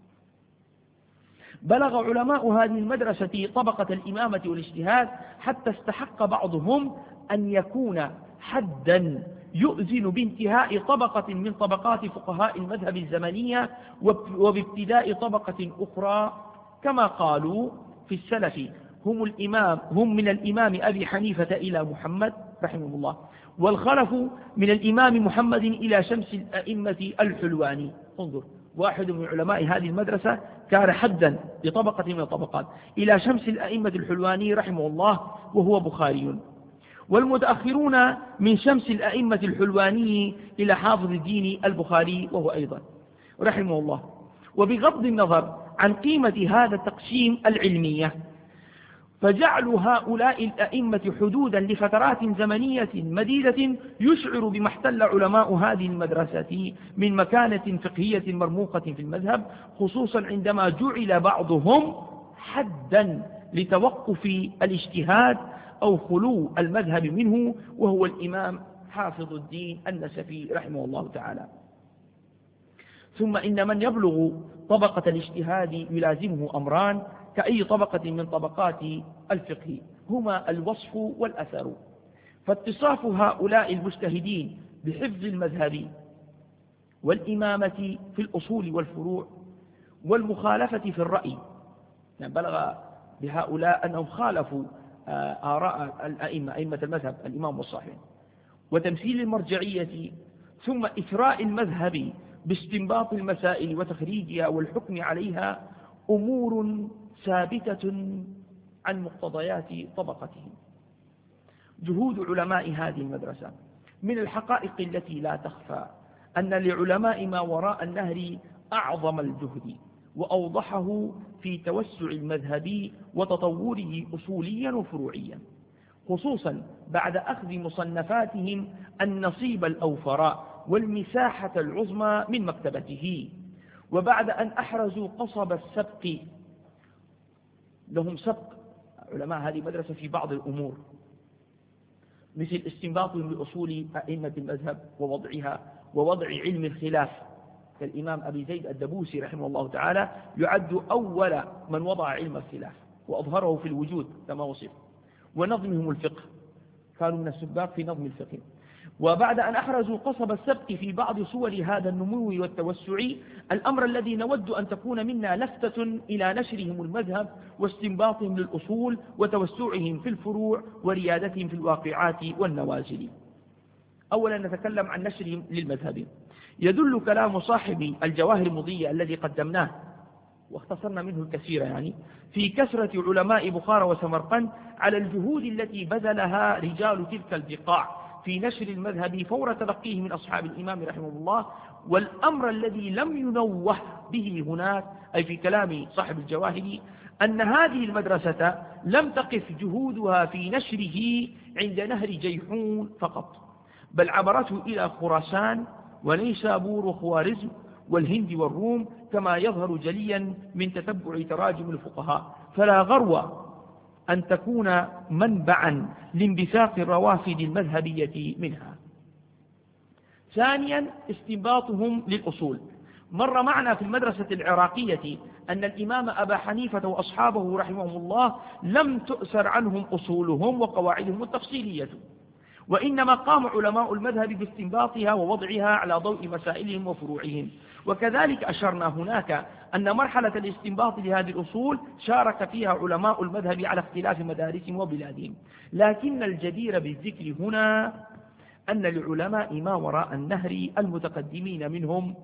بلغ علماء هذه المدرسة طبقة الإمامة والاجتهاد حتى استحق بعضهم أن يكون حدا يؤذن بانتهاء طبقة من طبقات فقهاء المذهب الزمنية وبابتداء طبقة أخرى، كما قالوا في السلف: هم الإمام هم من الإمام أبي حنيفة إلى محمد رحمه الله، والخلف من الإمام محمد إلى شمس الأئمة الحلواني. انظر، واحد من علماء هذه المدرسة كان حدا لطبقة من الطبقات إلى شمس الأئمة الحلواني رحمه الله وهو بخاري، والمتأخرون من شمس الأئمة الحلواني إلى حافظ الدين البخاري وهو أيضا رحمه الله. وبغض النظر عن قيمة هذا التقسيم العلمية، فجعل هؤلاء الأئمة حدودا لفترات زمنية مديدة يشعر بما احتل علماء هذه المدرسة من مكانة فقهية مرموقة في المذهب، خصوصا عندما جعل بعضهم حدا لتوقف الاجتهاد أو خلو المذهب منه، وهو الإمام حافظ الدين النسفي رحمه الله تعالى. ثم إن من يبلغ طبقة الاجتهاد يلازمه أمران كأي طبقة من طبقات الفقه، هما الوصف والأثر. فاتصاف هؤلاء المجتهدين بحفظ المذهب والإمامة في الأصول والفروع والمخالفة في الرأي، يعني بلغ بهؤلاء أنهم خالفوا آراء الأئمة أئمة المذهب الإمام والصاحب، وتمثيل المرجعية، ثم إثراء المذهب باستنباط المسائل وتخريجها والحكم عليها، أمور ثابتة عن مقتضيات طبقتهم. جهود علماء هذه المدرسة من الحقائق التي لا تخفى أن لعلماء ما وراء النهر أعظم الجهد وأوضحه في توسع المذهب وتطوره أصوليا وفروعيا، خصوصا بعد أخذ مصنفاتهم النصيب الأوفر والمساحة العظمى من مكتبته، وبعد أن أحرزوا قصب السبق. لهم سبق علماء هذه المدرسة في بعض الأمور، مثل استنباطهم لأصول أئمة المذهب ووضعها ووضع علم الخلاف، كالإمام أبي زيد الدبوسي رحمه الله تعالى يعد أول من وضع علم الخلاف وأظهره في الوجود كما وصف، ونظمهم الفقه، كانوا من السباق في نظم الفقه. وبعد أن أحرزوا قصب السبق في بعض صور هذا النمو والتوسع، الأمر الذي نود أن تكون منا لفتة إلى نشرهم المذهب واستنباطهم للأصول وتوسعهم في الفروع وريادتهم في الواقعات والنوازل. أولا نتكلم عن نشرهم للمذهب. يدل كلام صاحب الجواهر المضية الذي قدمناه واختصرنا منه الكثير يعني في كثرة علماء بخارى وسمرقند على الجهود التي بذلها رجال تلك البقاع في نشر المذهب فور تلقيه من أصحاب الإمام رحمه الله، والأمر الذي لم ينوه به هناك أي في كلام صاحب الجواهر أن هذه المدرسة لم تقف جهودها في نشره عند نهر جيحون فقط، بل عبرته إلى خراسان ونيسابور وخوارزم والهند والروم، كما يظهر جليا من تتبع تراجم الفقهاء. فلا غرو أن تكون منبعا لانبثاق الروافد المذهبية منها. ثانيا استنباطهم للأصول. مر معنا في المدرسة العراقية أن الإمام أبا حنيفة وأصحابه رحمهم الله لم تؤثر عنهم أصولهم وقواعدهم التفصيلية، وإنما قام علماء المذهب باستنباطها ووضعها على ضوء مسائلهم وفروعهم. وكذلك أشرنا هناك أن مرحلة الاستنباط لهذه الأصول شارك فيها علماء المذهب على اختلاف مدارسهم وبلادهم، لكن الجدير بالذكر هنا أن لعلماء ما وراء النهر المتقدمين منهم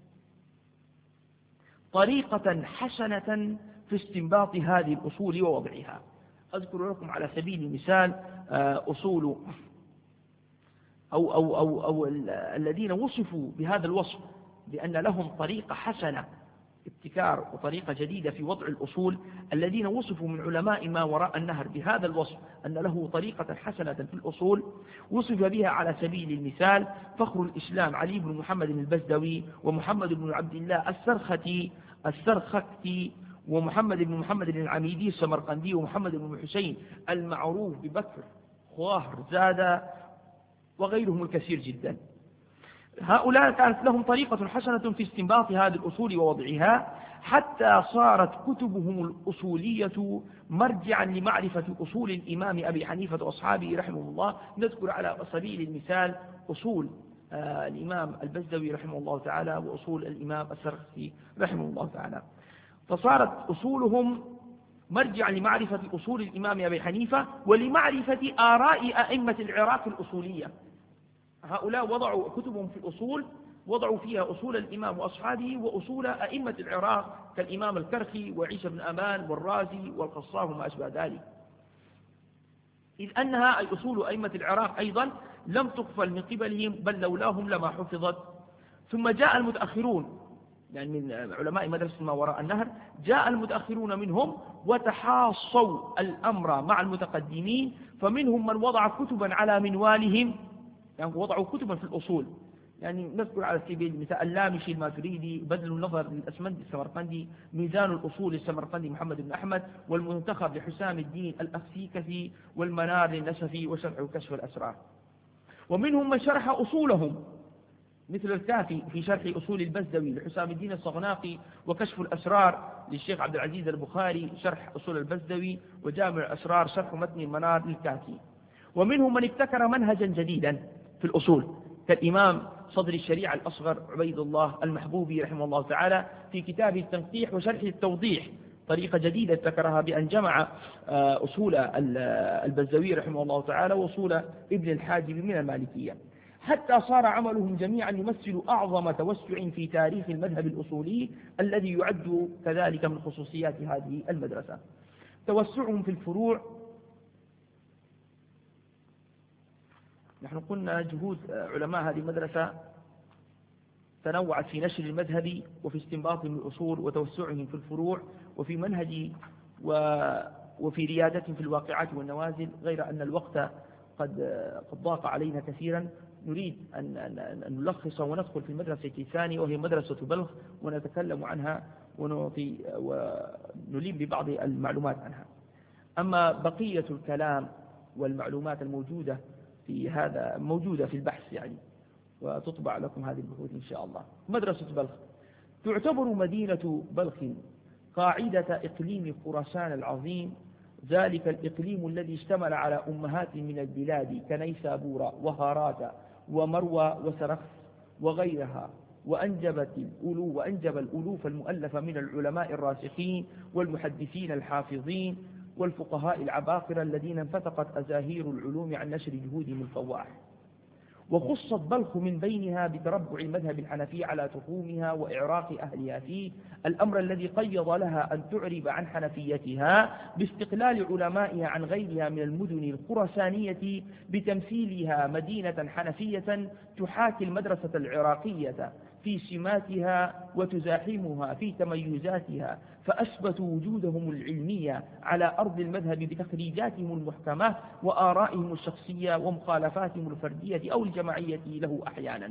طريقة حسنة في استنباط هذه الأصول ووضعها. أذكر لكم على سبيل المثال أصول أو, أو, أو, أو الذين وصفوا بهذا الوصف بأن لهم طريقة حسنة ابتكار وطريقة جديدة في وضع الأصول. الذين وصفوا من علماء ما وراء النهر بهذا الوصف أن له طريقة حسنة في الأصول وصف بها على سبيل المثال فخر الإسلام علي بن محمد البزدوي، ومحمد بن عبد الله السرختي السرختي ومحمد بن محمد العميدي السمرقندي، ومحمد بن حسين المعروف ببكر خواهر زادة، وغيرهم الكثير جدا. هؤلاء كانت لهم طريقة حسنة في استنباط هذه الأصول ووضعها، حتى صارت كتبهم الأصولية مرجعا لمعرفة أصول الإمام أبي حنيفة وأصحابه رحمه الله. نذكر على سبيل المثال أصول آه الإمام البزدوي رحمه الله تعالى، وأصول الإمام السرخسي رحمه الله تعالى. فصارت أصولهم مرجعا لمعرفة أصول الإمام أبي حنيفة ولمعرفة آراء أئمة العراق الأصولية. هؤلاء وضعوا كتبهم في الأصول، وضعوا فيها أصول الإمام وأصحابه وأصول أئمة العراق كالإمام الكرخي وعيسى بن أمان والرازي والقصاب وما أشبه ذلك، إذ أنها أي أصول أئمة العراق أيضا لم تقفل من قبلهم، بل لولاهم لما حفظت. ثم جاء المتأخرون، يعني من علماء مدرسة ما وراء النهر، جاء المتأخرون منهم وتحاصوا الأمر مع المتقدمين، فمنهم من وضع كتبا على منوالهم، يعني وضعوا كتبا في الأصول. يعني نذكر على سبيل المثال اللامشي الماتريدي، بذل النظر للأسمندي السمرقندي، ميزان الأصول للسمرقندي محمد بن أحمد، والمنتخب لحسام الدين الأفسيكثي، والمنار للنسفي، وشرح وكشف الأسرار. ومنهم من شرح أصولهم مثل الكافي في شرح أصول البزدوي لحسام الدين الصغناقي، وكشف الأسرار للشيخ عبد العزيز البخاري شرح أصول البزدوي، وجامع الأسرار شرح متن المنار للكافي. ومنهم من ابتكر منهجا جديدا في الأصول كالإمام صدر الشريعة الأصغر عبيد الله المحبوبي رحمه الله تعالى في كتابه التنقيح وشرح التوضيح، طريقة جديدة ابتكرها بأن جمع أصول البزدوي رحمه الله تعالى وأصول ابن الحاجب من المالكية، حتى صار عملهم جميعا يمثل أعظم توسع في تاريخ المذهب الأصولي الذي يعد كذلك من خصوصيات هذه المدرسة. توسعهم في الفروع. نحن قلنا جهود علماء هذه المدرسة تنوعت في نشر المذهب وفي استنباطهم الأصول وتوسعهم في الفروع وفي منهج وفي ريادتهم في الواقعات والنوازل، غير أن الوقت قد قد ضاق علينا كثيرا. نريد أن أن نلخص وندخل في المدرسة الثانية وهي مدرسة بلخ، ونتكلم عنها ونعطي ونليم ببعض المعلومات عنها. أما بقية الكلام والمعلومات الموجودة في هذا موجودة في البحث يعني، وتطبع لكم هذه البحوث إن شاء الله. مدرسة بلخ تعتبر مدينة بلخ قاعدة إقليم خراسان العظيم، ذلك الإقليم الذي اشتمل على أمهات من البلاد كنيسابورة وهارات ومروى وسرخس وغيرها، وأنجبت الألو وأنجب الألوف المؤلفة من العلماء الراسخين والمحدثين الحافظين والفقهاء العباقرة الذين انفتقت أزاهير العلوم عن نشر جهودهم الفواح. وخصت بلخ من بينها بتربع المذهب الحنفي على تخومها وإعراق أهلها فيه، الأمر الذي قيض لها أن تعرب عن حنفيتها باستقلال علمائها عن غيرها من المدن الخراسانية بتمثيلها مدينة حنفية تحاكي المدرسة العراقية في سماتها وتزاحمها في تميزاتها، فأثبتوا وجودهم العلمية على أرض المذهب بتخريجاتهم المحكمة وآرائهم الشخصية ومخالفاتهم الفردية أو الجماعية له أحيانا.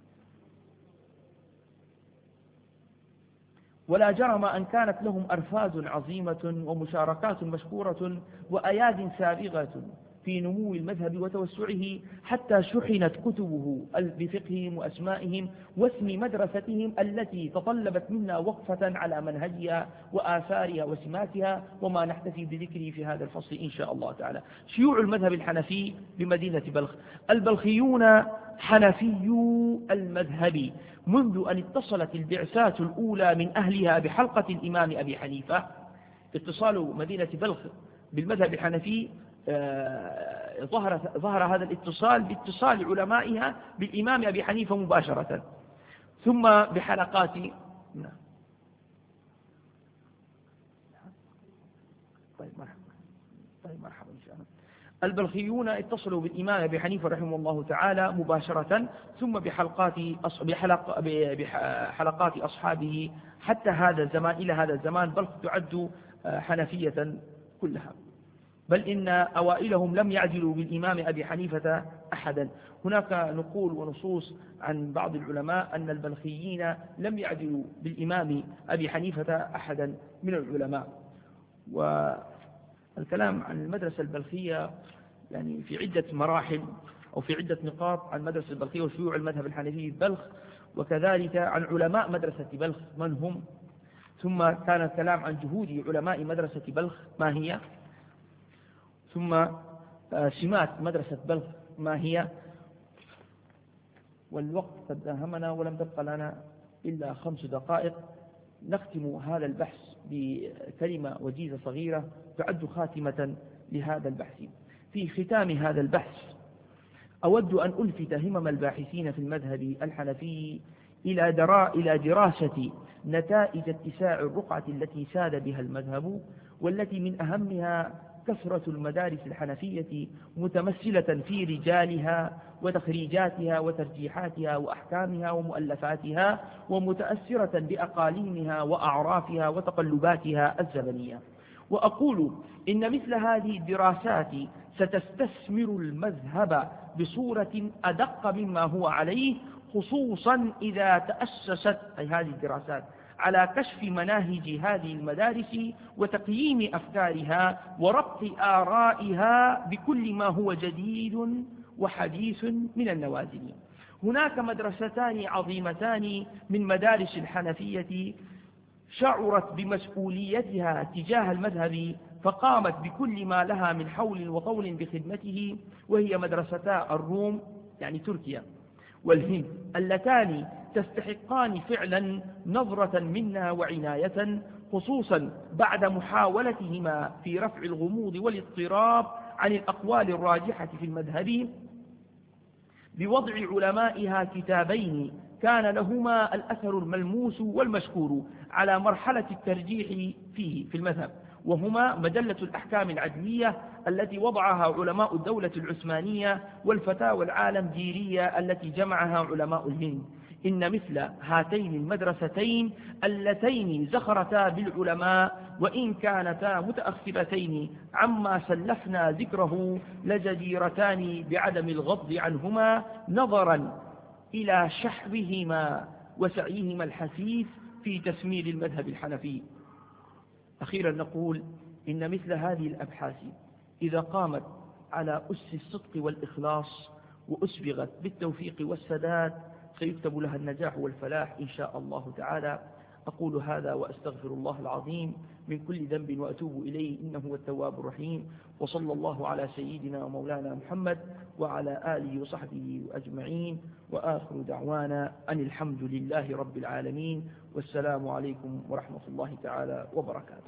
ولا جرم أن كانت لهم أرفاد عظيمة ومشاركات مشكورة وأياد سابغة في نمو المذهب وتوسعه، حتى شحنت كتبه بفقههم وأسمائهم واسم مدرستهم التي تطلبت منا وقفة على منهجها وآثارها وسماتها، وما نحتفي بذكره في هذا الفصل إن شاء الله تعالى. شيوع المذهب الحنفي بمدينة بلخ. البلخيون حنفيو المذهب منذ أن اتصلت البعثات الأولى من أهلها بحلقة الإمام أبي حنيفة. اتصال مدينة بلخ بالمذهب الحنفي ظهر ظهر هذا الاتصال باتصال علمائها بالإمام أبي حنيفة مباشرة، ثم بحلقات. طيب مرحبا طيب مرحبا إن شاء الله. البلخيون اتصلوا بالإمام أبي حنيفة رحمه الله تعالى مباشرة، ثم بحلقات بحلق بحلقات أصحابه حتى هذا الزمان إلى هذا الزمان، بل تعد حنفية كلها، بل إن أوائلهم لم يعدلوا بالإمام أبي حنيفة أحدا. هناك نقول ونصوص عن بعض العلماء أن البلخيين لم يعدلوا بالإمام أبي حنيفة أحدا من العلماء. والكلام عن المدرسة البلخية يعني في عدة مراحل أو في عدة نقاط عن مدرسة البلخية وشيوع المذهب الحنفي في بلخ، وكذلك عن علماء مدرسة بلخ من هم، ثم كان الكلام عن جهود علماء مدرسة بلخ ما هي، ثم سمات مدرسة بلخ ما هي. والوقت قد داهمنا ولم تبقى لنا إلا خمس دقائق. نختم هذا البحث بكلمة وجيزة صغيرة تعد خاتمة لهذا البحث. في ختام هذا البحث أود أن ألفت همم الباحثين في المذهب الحنفي إلى درا إلى دراسة نتائج اتساع الرقعة التي ساد بها المذهب، والتي من أهمها كثرة المدارس الحنفية متمثلة في رجالها وتخريجاتها وترجيحاتها وأحكامها ومؤلفاتها، ومتأثرة بأقاليمها وأعرافها وتقلباتها الزمنية. وأقول إن مثل هذه الدراسات ستستثمر المذهب بصورة أدق مما هو عليه، خصوصا إذا تأسست أي هذه الدراسات على كشف مناهج هذه المدارس وتقييم أفكارها وربط آرائها بكل ما هو جديد وحديث من النوازل. هناك مدرستان عظيمتان من مدارس الحنفية شعرت بمسؤوليتها تجاه المذهب فقامت بكل ما لها من حول وطول بخدمته، وهي مدرستا الروم يعني تركيا والهند، اللتان تستحقان فعلا نظرة منا وعناية، خصوصا بعد محاولتهما في رفع الغموض والاضطراب عن الأقوال الراجحة في المذهب بوضع علمائها كتابين كان لهما الأثر الملموس والمشكور على مرحلة الترجيح فيه في المذهب، وهما مجلة الأحكام العدلية التي وضعها علماء الدولة العثمانية، والفتاوى العالمجيرية التي جمعها علماء الهند. إن مثل هاتين المدرستين اللتين زخرتا بالعلماء وإن كانتا متأخرتين عما سلفنا ذكره لجديرتان بعدم الغض عنهما نظرا إلى شحوهما وسعيهما الحثيث في تسمير المذهب الحنفي. أخيرا نقول إن مثل هذه الأبحاث إذا قامت على أس الصدق والإخلاص وأسبغت بالتوفيق والسداد سيكتب لها النجاح والفلاح إن شاء الله تعالى. أقول هذا وأستغفر الله العظيم من كل ذنب وأتوب إليه إنه هو التواب الرحيم، وصلى الله على سيدنا ومولانا محمد وعلى آله وصحبه أجمعين، وآخر دعوانا أن الحمد لله رب العالمين، والسلام عليكم ورحمة الله تعالى وبركاته.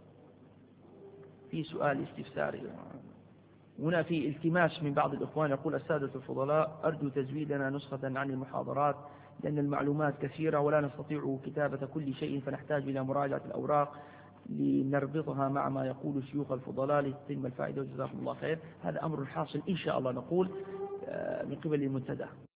في سؤال استفساري هنا، في التماس من بعض الإخوان يقول: السادة الفضلاء أرجو تزويدنا نسخة عن المحاضرات لأن المعلومات كثيرة ولا نستطيع كتابة كل شيء، فنحتاج إلى مراجعة الأوراق لنربطها مع ما يقول شيوخ الفضلاء لتتم الفائدة، وجزاكم الله خير. هذا أمر حاصل إن شاء الله نقول من قبل المنتدى.